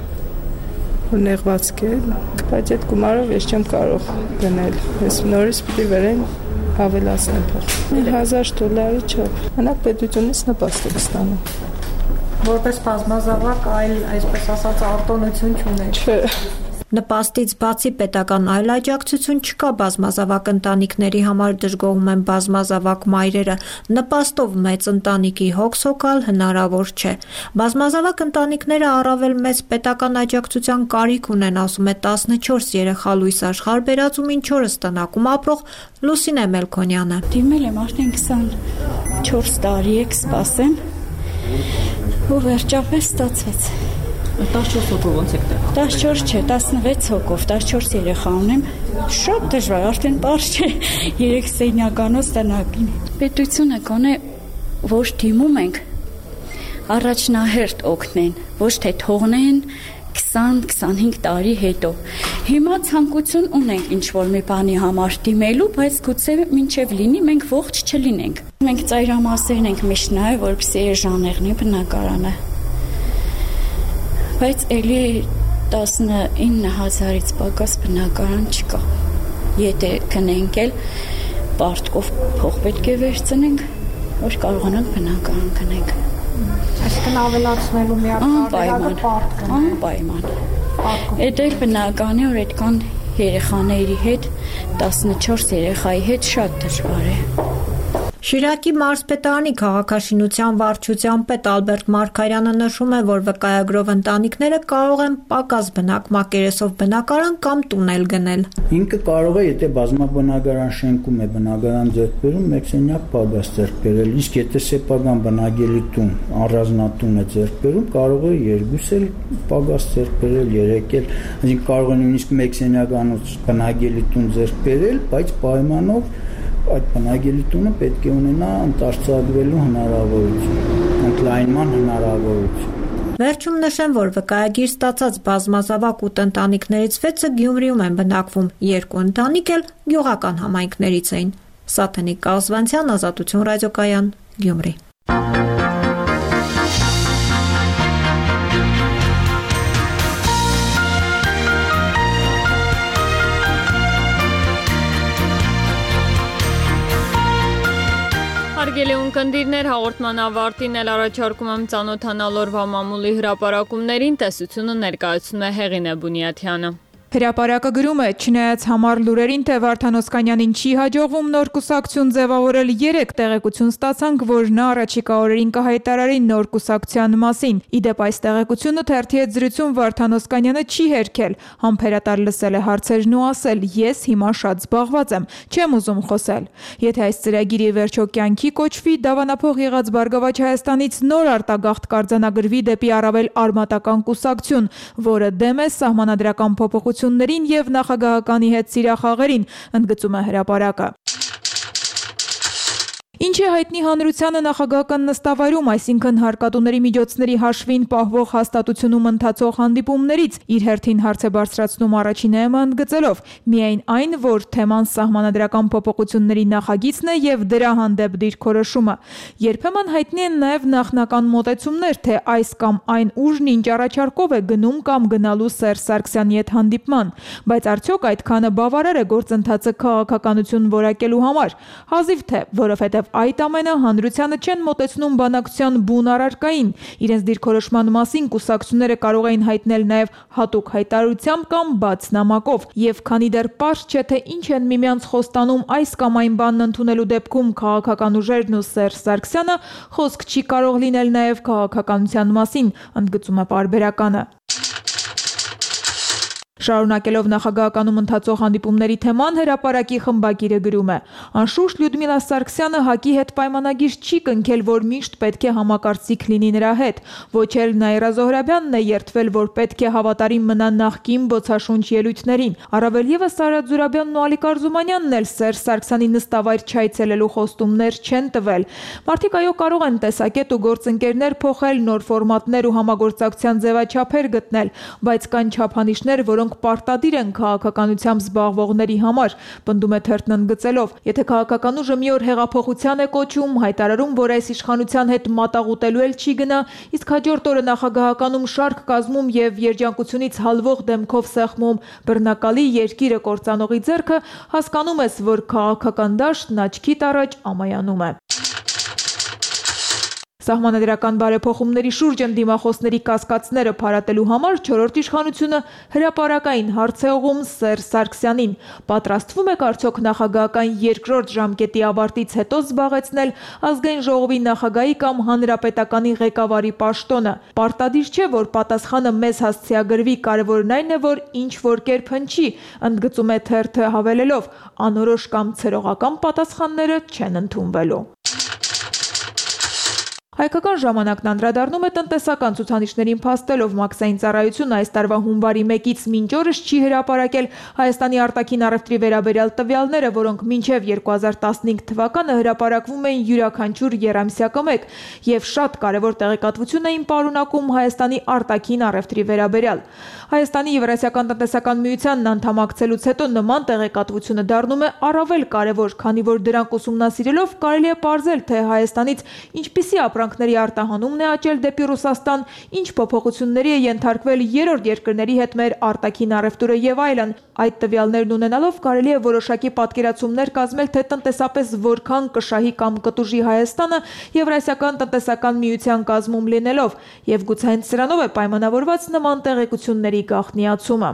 նեղվածք է, բայց այդ գումարով ես չեմ կարող գնել։ Ես նորից պետք է վերեն ավելացնեմ փող։ մի հազար դոլարի չափ։ Մենակ պետությունից նպաստ է ստանում։ Որպես բազմազավակ այլ, այսպես ասած, արտոնություն չունեք։ Չէ։ Նպաստից բացի պետական այլ աջակցություն չկա բազմազավակ ընտանիքների համար դժգոհում են բազմազավակ մայրերը, նպաստով մեծ ընտանիքի հոգս հոգալ հնարավոր չէ։ Բազմազավակ ընտանիքները առավել մեծ պետական աջակցության կարիք ունեն, ասում է տասնչորս երեխա լույս աշխարհ բերած ու մինչ օրս տնակում ապրող Լուսինե Մելքոնյանը։ Դիմել եմ արդեն քսանչորս տարի եք սպասեմ ու վերջապես ստացվեց։ տասնչորս հոգով ոնց եք տեղ։ տասնչորս չէ, տասնվեց հոգով, տասնչորս երեխա ունեմ։ Շատ դժվար, արդեն պարզ չէ, երեք սենյականոց տնակին։ Պետությունը գոնե ոչ դիմում ենք, առաջնահերթ օգնեն, ոչ թե թողնեն քսան-քսանհինգ տարի հետո։ Հիմա ցանկություն ունենք ինչ-որ մի բանի համար դիմելու, բայց գուցե մինչև լինի մենք ողջ չլինենք։ Մենք ծայրամասերն ենք միշտ նայել, որպեսզի էժանեղնի բնակարանը։ Բայց էլի տասնինը հազարից պակաս բնակարան չկա։ Եթե կնենք էլ պարտկով փող պետք է վերցնենք, որ կարողանանք բնակարան գնենք։ Այսինքն ավելացնելու միակ տարբերակը պարտքն է։ Անպայման։ Այդ էլ բնականի որ այդքան երեխաների հետ, տասնչորս երեխայի հետ շատ դժվար է։ Շիրակի մարզպետարանի քաղաքաշինության վարչության պետ Ալբերտ Մարգարյանը նշում է, որ վկայագրով ընտանիքները կարող են պակաս բնակ մակերեսով բնակարան կամ տունել գնել։ Ինքը կարող է, եթե բազմաբնակարան շենքում է բնակարան ձեռք բերում, մեկ սենյակ պակաս ձեռք բերել, իսկ եթե սեփական բնակելի տուն, առանձնատուն է ձեռք բերում, կարող է երկուս էլ պակաս ձեռք բերել, երեք էլ, այսինքն կարող է նույնիսկ մեկ սենյականոց բնակելի տուն ձեռք բերել, բայց պայմանով այդ բնակելի տունը պետք է ունենա ընտարցակվելու հնարավորություն, ընդլայնման հնարավորություն։ Վերջում նշեմ, որ վկայագիր ստացած բազմազավակ ու ընտանիքներից վեցը Գյումրիում են բնակվում, երկու ընտանիք էլ գյուղական համայնքներից էին։ Սաթենիկ Կազվանցյան, Ազատություն ռադիոկայան, Գյումրի։ Հարգելի ունկնդիրներ, հաղորդման ավարտին էլ առաջարկում եմ ծանոթանալ օրվա մամուլի հրապարակումներին, տեսությունը ներկայացնում է Հեղինե Բունյաթյանը։ Հրապարակը գրում է, չնայած համառ լուրերին, թե Վարդան Օսկանյանին չի հաջողվում նոր կուսակցություն ձևավորել, երեք տեղեկություն ստացանք, որ նա առաջիկա օրերին կհայտարարի նոր կուսակցության մասին։ Ի դեպ, այս տեղեկությունը թերթի հետ զրույցում Վարդան Օսկանյանը չի հերքել, համբերատար լսել է հարցերն ու ասել. «Ես հիմա շատ զբաղված եմ, չեմ ուզում խոսել»։ Եթե այս ծրագիրը վերջո կյանքի կոչվի, դավանափող եղած Բարգավաճ Հայաստանից նոր արտագաղթ կարձանագրվի դեպի առավել արմատական կուսակցություն, որը դեմ է սահմանադրական փոփոխություններին եւ նախագահականի հետ սիրախաղերին, ընդգծում է հրապարակը։ Ինչ է հայտնի հանրությանը նախագահական նստավայրում, այսինքն հարկատուների միջոցների հաշվին պահվող հաստատությունում ընթացող հանդիպումներից, իր հերթին հարց է բարձրացնում առաջինը ընդգծելով միայն այն, որ թեման սահմանադրական փոփոխությունների նախագիծն է եւ դրա հանդեպ դիրքորոշումը։ Երբեմն հայտնի են նաեւ նախնական մոտեցումներ, թե այս կամ այն ուժն ինչ առաջարկով է գնում կամ գնալու Սերժ Սարգսյանի հետ հանդիպման, բայց արդյոք այդքանը բավարար է գործընթացը քաղաքականություն որակելու համար։ Հազիվ թե, որովհետեւ այդ ամենը հանրությանը չեն մոտեցնում բանակցության բուն առարկային։ Իրենց դիրքորոշման մասին կուսակցությունները կարող էին հայտնել նաև հատուկ հայտարարությամբ կամ բաց նամակով։ Եվ քանի դեռ պարզ չէ, թե ինչ են միմյանց խոստանում այս կամ այն բանն ընդունելու դեպքում քաղաքական ուժերն ու Սերժ Սարգսյանը, խոսք չի կարող լինել նաև քաղաքականության մասին, ընդգծում է պարբերականը։ Շարունակելով նախագահականում ընթացող հանդիպումների թեման, հրապարակի խմբագիրը գրում է. «Անշուշտ Լյուդմիլա Սարգսյանը ՀԱԿ-ի հետ պայմանագիր չի կնքել, որ միշտ պետք է համակարծիք լինի նրա հետ։ Ոչ էլ Նաիրա Զոհրաբյանն է երդվել, որ պետք է հավատարիմ մնա նախկին բոցաշունչ ելույթներին։ Առավել եւս Արադ Զուրաբյանն ու Ալիկ Արզումանյանն էլ Սերժ Սարգսյանի նստավայր չայցելելու խոստումներ չեն տվել։ Մարդիկ այո կարող են տեսակետ ու գործընկերներ փոխել, նոր ֆորմատներ ու համագործակցության ձևաչափեր գտնել, բայց կան չափանիշներ, որոնք պարտադիր են քաղաքականությամբ զբաղվողների համար», պնդում է թերթն ընդգծելով. «Եթե քաղաքական ուժը մի օր հեղափոխության է կոչում, հայտարարում, որ այս իշխանության հետ մատաղուտելու էլ չի գնա, իսկ հաջորդ օրը նախագահականում շարք կազմում եւ երջանկությունից հալվող դեմքով սեղմում բռնակալի երկիրը կործանողի ձեռքը, հասկանում ես, որ քաղաքական դաշտն աչքիդ առաջ ամայանում է»։ Սահմանադրական բարեփոխումների շուրջ ընդդիմախոսների կասկածները փարատելու համար չորրորդ իշխանությունը հրապարակային հարց է ուղղում Սերժ Սարգսյանին. պատրաստվում եք արդյոք նախագահական երկրորդ ժամկետի ավարտից հետո զբաղեցնել ազգային ժողովի նախագահի կամ հանրապետականի ղեկավարի պաշտոնը։ Պարտադիր չէ, որ պատասխանը մեզ հասցեագրվի, կարևորն այն է, որ ինչ որ կերպ հնչի, ընդգծում է թերթը հավելելով. անորոշ կամ ցրողական պատասխանները չեն ընդունվելու։ Հայկական ժամանակն անդրադառնում է տնտեսական ցուցանիշներին փաստելով մաքսային ծառայությունը այս տարվա հունվարի մեկից մինչ օրս չի հրապարակել Հայաստանի արտաքին առևտրի վերաբերյալ տվյալները, որոնք մինչև երկու հազար տասնհինգ թվականը հրապարակվում էին յուրաքանչյուր եռամսյակը մեկ եւ շատ կարևոր տեղեկատվություն էին պարունակում Հայաստանի արտաքին առևտրի վերաբերյալ։ Հայաստանի Եվրասիական տնտեսական միությանն անդամակցելուց հետո նման տեղեկատվությունը դառնում է առավել կարևոր, քանի որ դրանք ուսումնասիրելով կարելի է պարզել, թե Հայաստանից ինչպիսի ապրանքների արտահանումն է աճել դեպի Ռուսաստան, ինչ փոփոխությունների է ենթարկվել երրորդ երկրների հետ մեր արտաքին առևտուրը եւ այլն։ Այդ տվյալներն ունենալով կարելի է որոշակի պատկերացումներ կազմել, թե տնտեսապես որքան կշահի կամ կտուժի Հայաստանը Եվրասիական տնտեսական միության կազմում լինելով, եւ գուցե հենց սրանով է պայմանավորված նման տեղեկությունների գաղտնիացումը։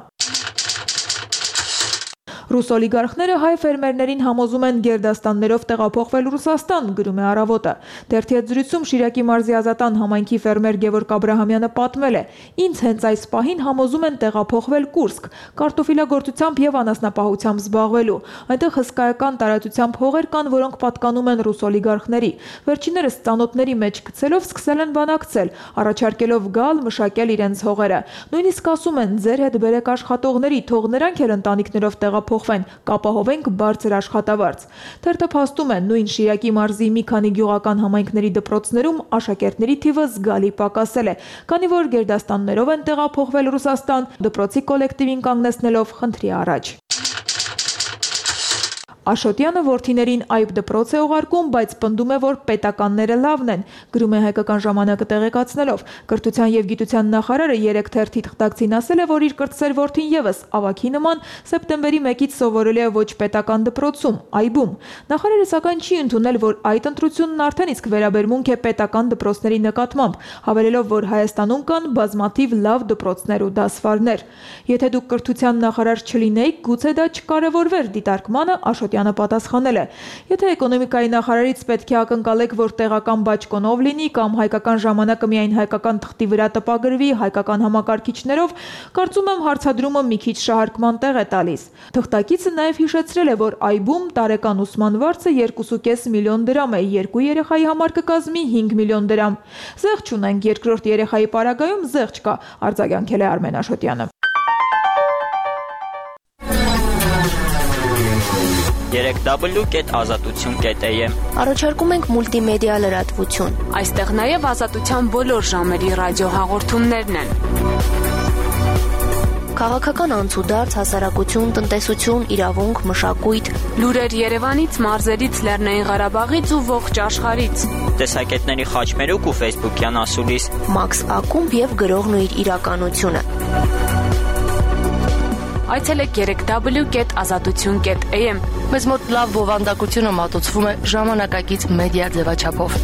Ռուս օլիգարխները հայ ֆերմերներին համոզում են գերդաստաններով տեղափոխվել Ռուսաստան, գրում է Առավոտը։ Թերթի հետ զրույցում Շիրակի մարզի Ազատան համայնքի ֆերմեր Գևորգ Աբրահամյանը պատմել է. «Ինձ հենց այս պահին համոզում են տեղափոխվել Կուրսկ, կարտոֆիլագործությամբ եւ անասնապահությամբ զբաղվելու։ Այնտեղ հսկայական տարածությամբ հողեր կան, որոնք պատկանում են ռուս օլիգարխների։ Վերջիններս ծանոթների մեջ գցելով սկսել են բանակցել, առաջարկելով գալ մշակել իրենց հողերը։ Նույնիսկ ասում են՝ ձեր հետ բերեք աշխատողների, թող նրանք էլ ընտանիքներով տեղափոխվեն, կապահովենք բարձր աշխատավարձ»։ Թերթը փաստում է նույն Շիրակի մարզի մի քանի գյուղական համայնքների դպրոցներում աշակերտների թիվը զգալի պակասել է, քանի որ գերդաստաններով են տեղափոխվել Ռուսաստան, դպրոցի կոլեկտիվին կանգնեցնելով խնդրի առաջ։ Աշոտյանը որդիներին այբ դպրոց է ուղարկում, բայց պնդում է, որ պետականները լավն են, գրում է Հայկական ժամանակը տեղեկացնելով։ Կրթության եւ գիտության նախարարը երեք թերթի թղթակցին ասել է, որ իր կրտսեր որդին եւս ավագի նման սեպտեմբերի մեկից սովորել է ոչ պետական դպրոցում, այբում։ Նախարարը սակայն չի ընդունել, որ այդ ընտրությունն արդեն իսկ վերաբերմունք է պետական դպրոցների նկատմամբ, հավելելով, որ Հայաստանում կան բազմաթիվ լավ դպրոցներ ու դասվարներ։ Եթե դուք կրթության նախարար չլինեիք, գուցե դա չկարևորվեր, դիտարկմանը Աշոտյանը պատասխանել է. Եթե էկոնոմիկայի նախարարից պետք է ակնկալեք, որ տեղական բաճկոնով լինի կամ Հայկական ժամանակը միայն հայկական թղթի վրա տպագրվի հայկական համակարգիչներով, կարծում եմ հարցադրումը մի քիչ շահարկման տեղ է տալիս։ Թղթակիցը նաև հիշեցրել է, որ այբում տարեկան ուսման վարձը երկու կόμμα պենս միլիոն դրամ է, երկու երեխայի համար կկազմի հինգ միլիոն դրամ։ Զեղ չունենք, երկրորդ երեխայի պարագայում զեղ չկա, արձագանքել է Արմեն Աշոտյանը։ երեք w կետ ազատություն կետ a m Առաջարկում ենք մուլտիմեդիա լրատվություն։ Այստեղ նաև ազատության բոլոր ժամերի ռադիոհաղորդումներն են։ Քաղաքական անցուդարձ, հասարակություն, տնտեսություն, իրավունք, մշակույթ, լուրեր Երևանից, մարզերից, Լեռնային Ղարաբաղից ու ողջ աշխարհից։ Տեսակետների խաչմերուկ ու ֆեյսբուքյան ասուլիս։ Մաքս ակումբ եւ գրողն ու իր իրականությունը։ Այցելեք երեք w կետ ազատություն կետ a m Մեզ մոտ լավ բովանդակությունը մատուցվում է ժամանակակից մեդիա ձևաչափով։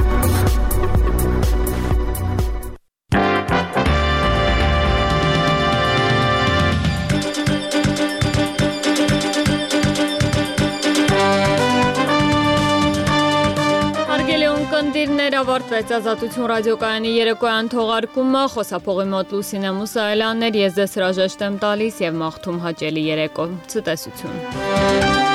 Ավարտվեց ազատություն ռադիոկայանի երեկոյան թողարկումը, խոսափողի մոտ Լուսինե Մուսայելյանն էր, ես ձեզ հրաժեշտ եմ տալիս եւ մաղթում հաճելի երեկո, ցտեսություն։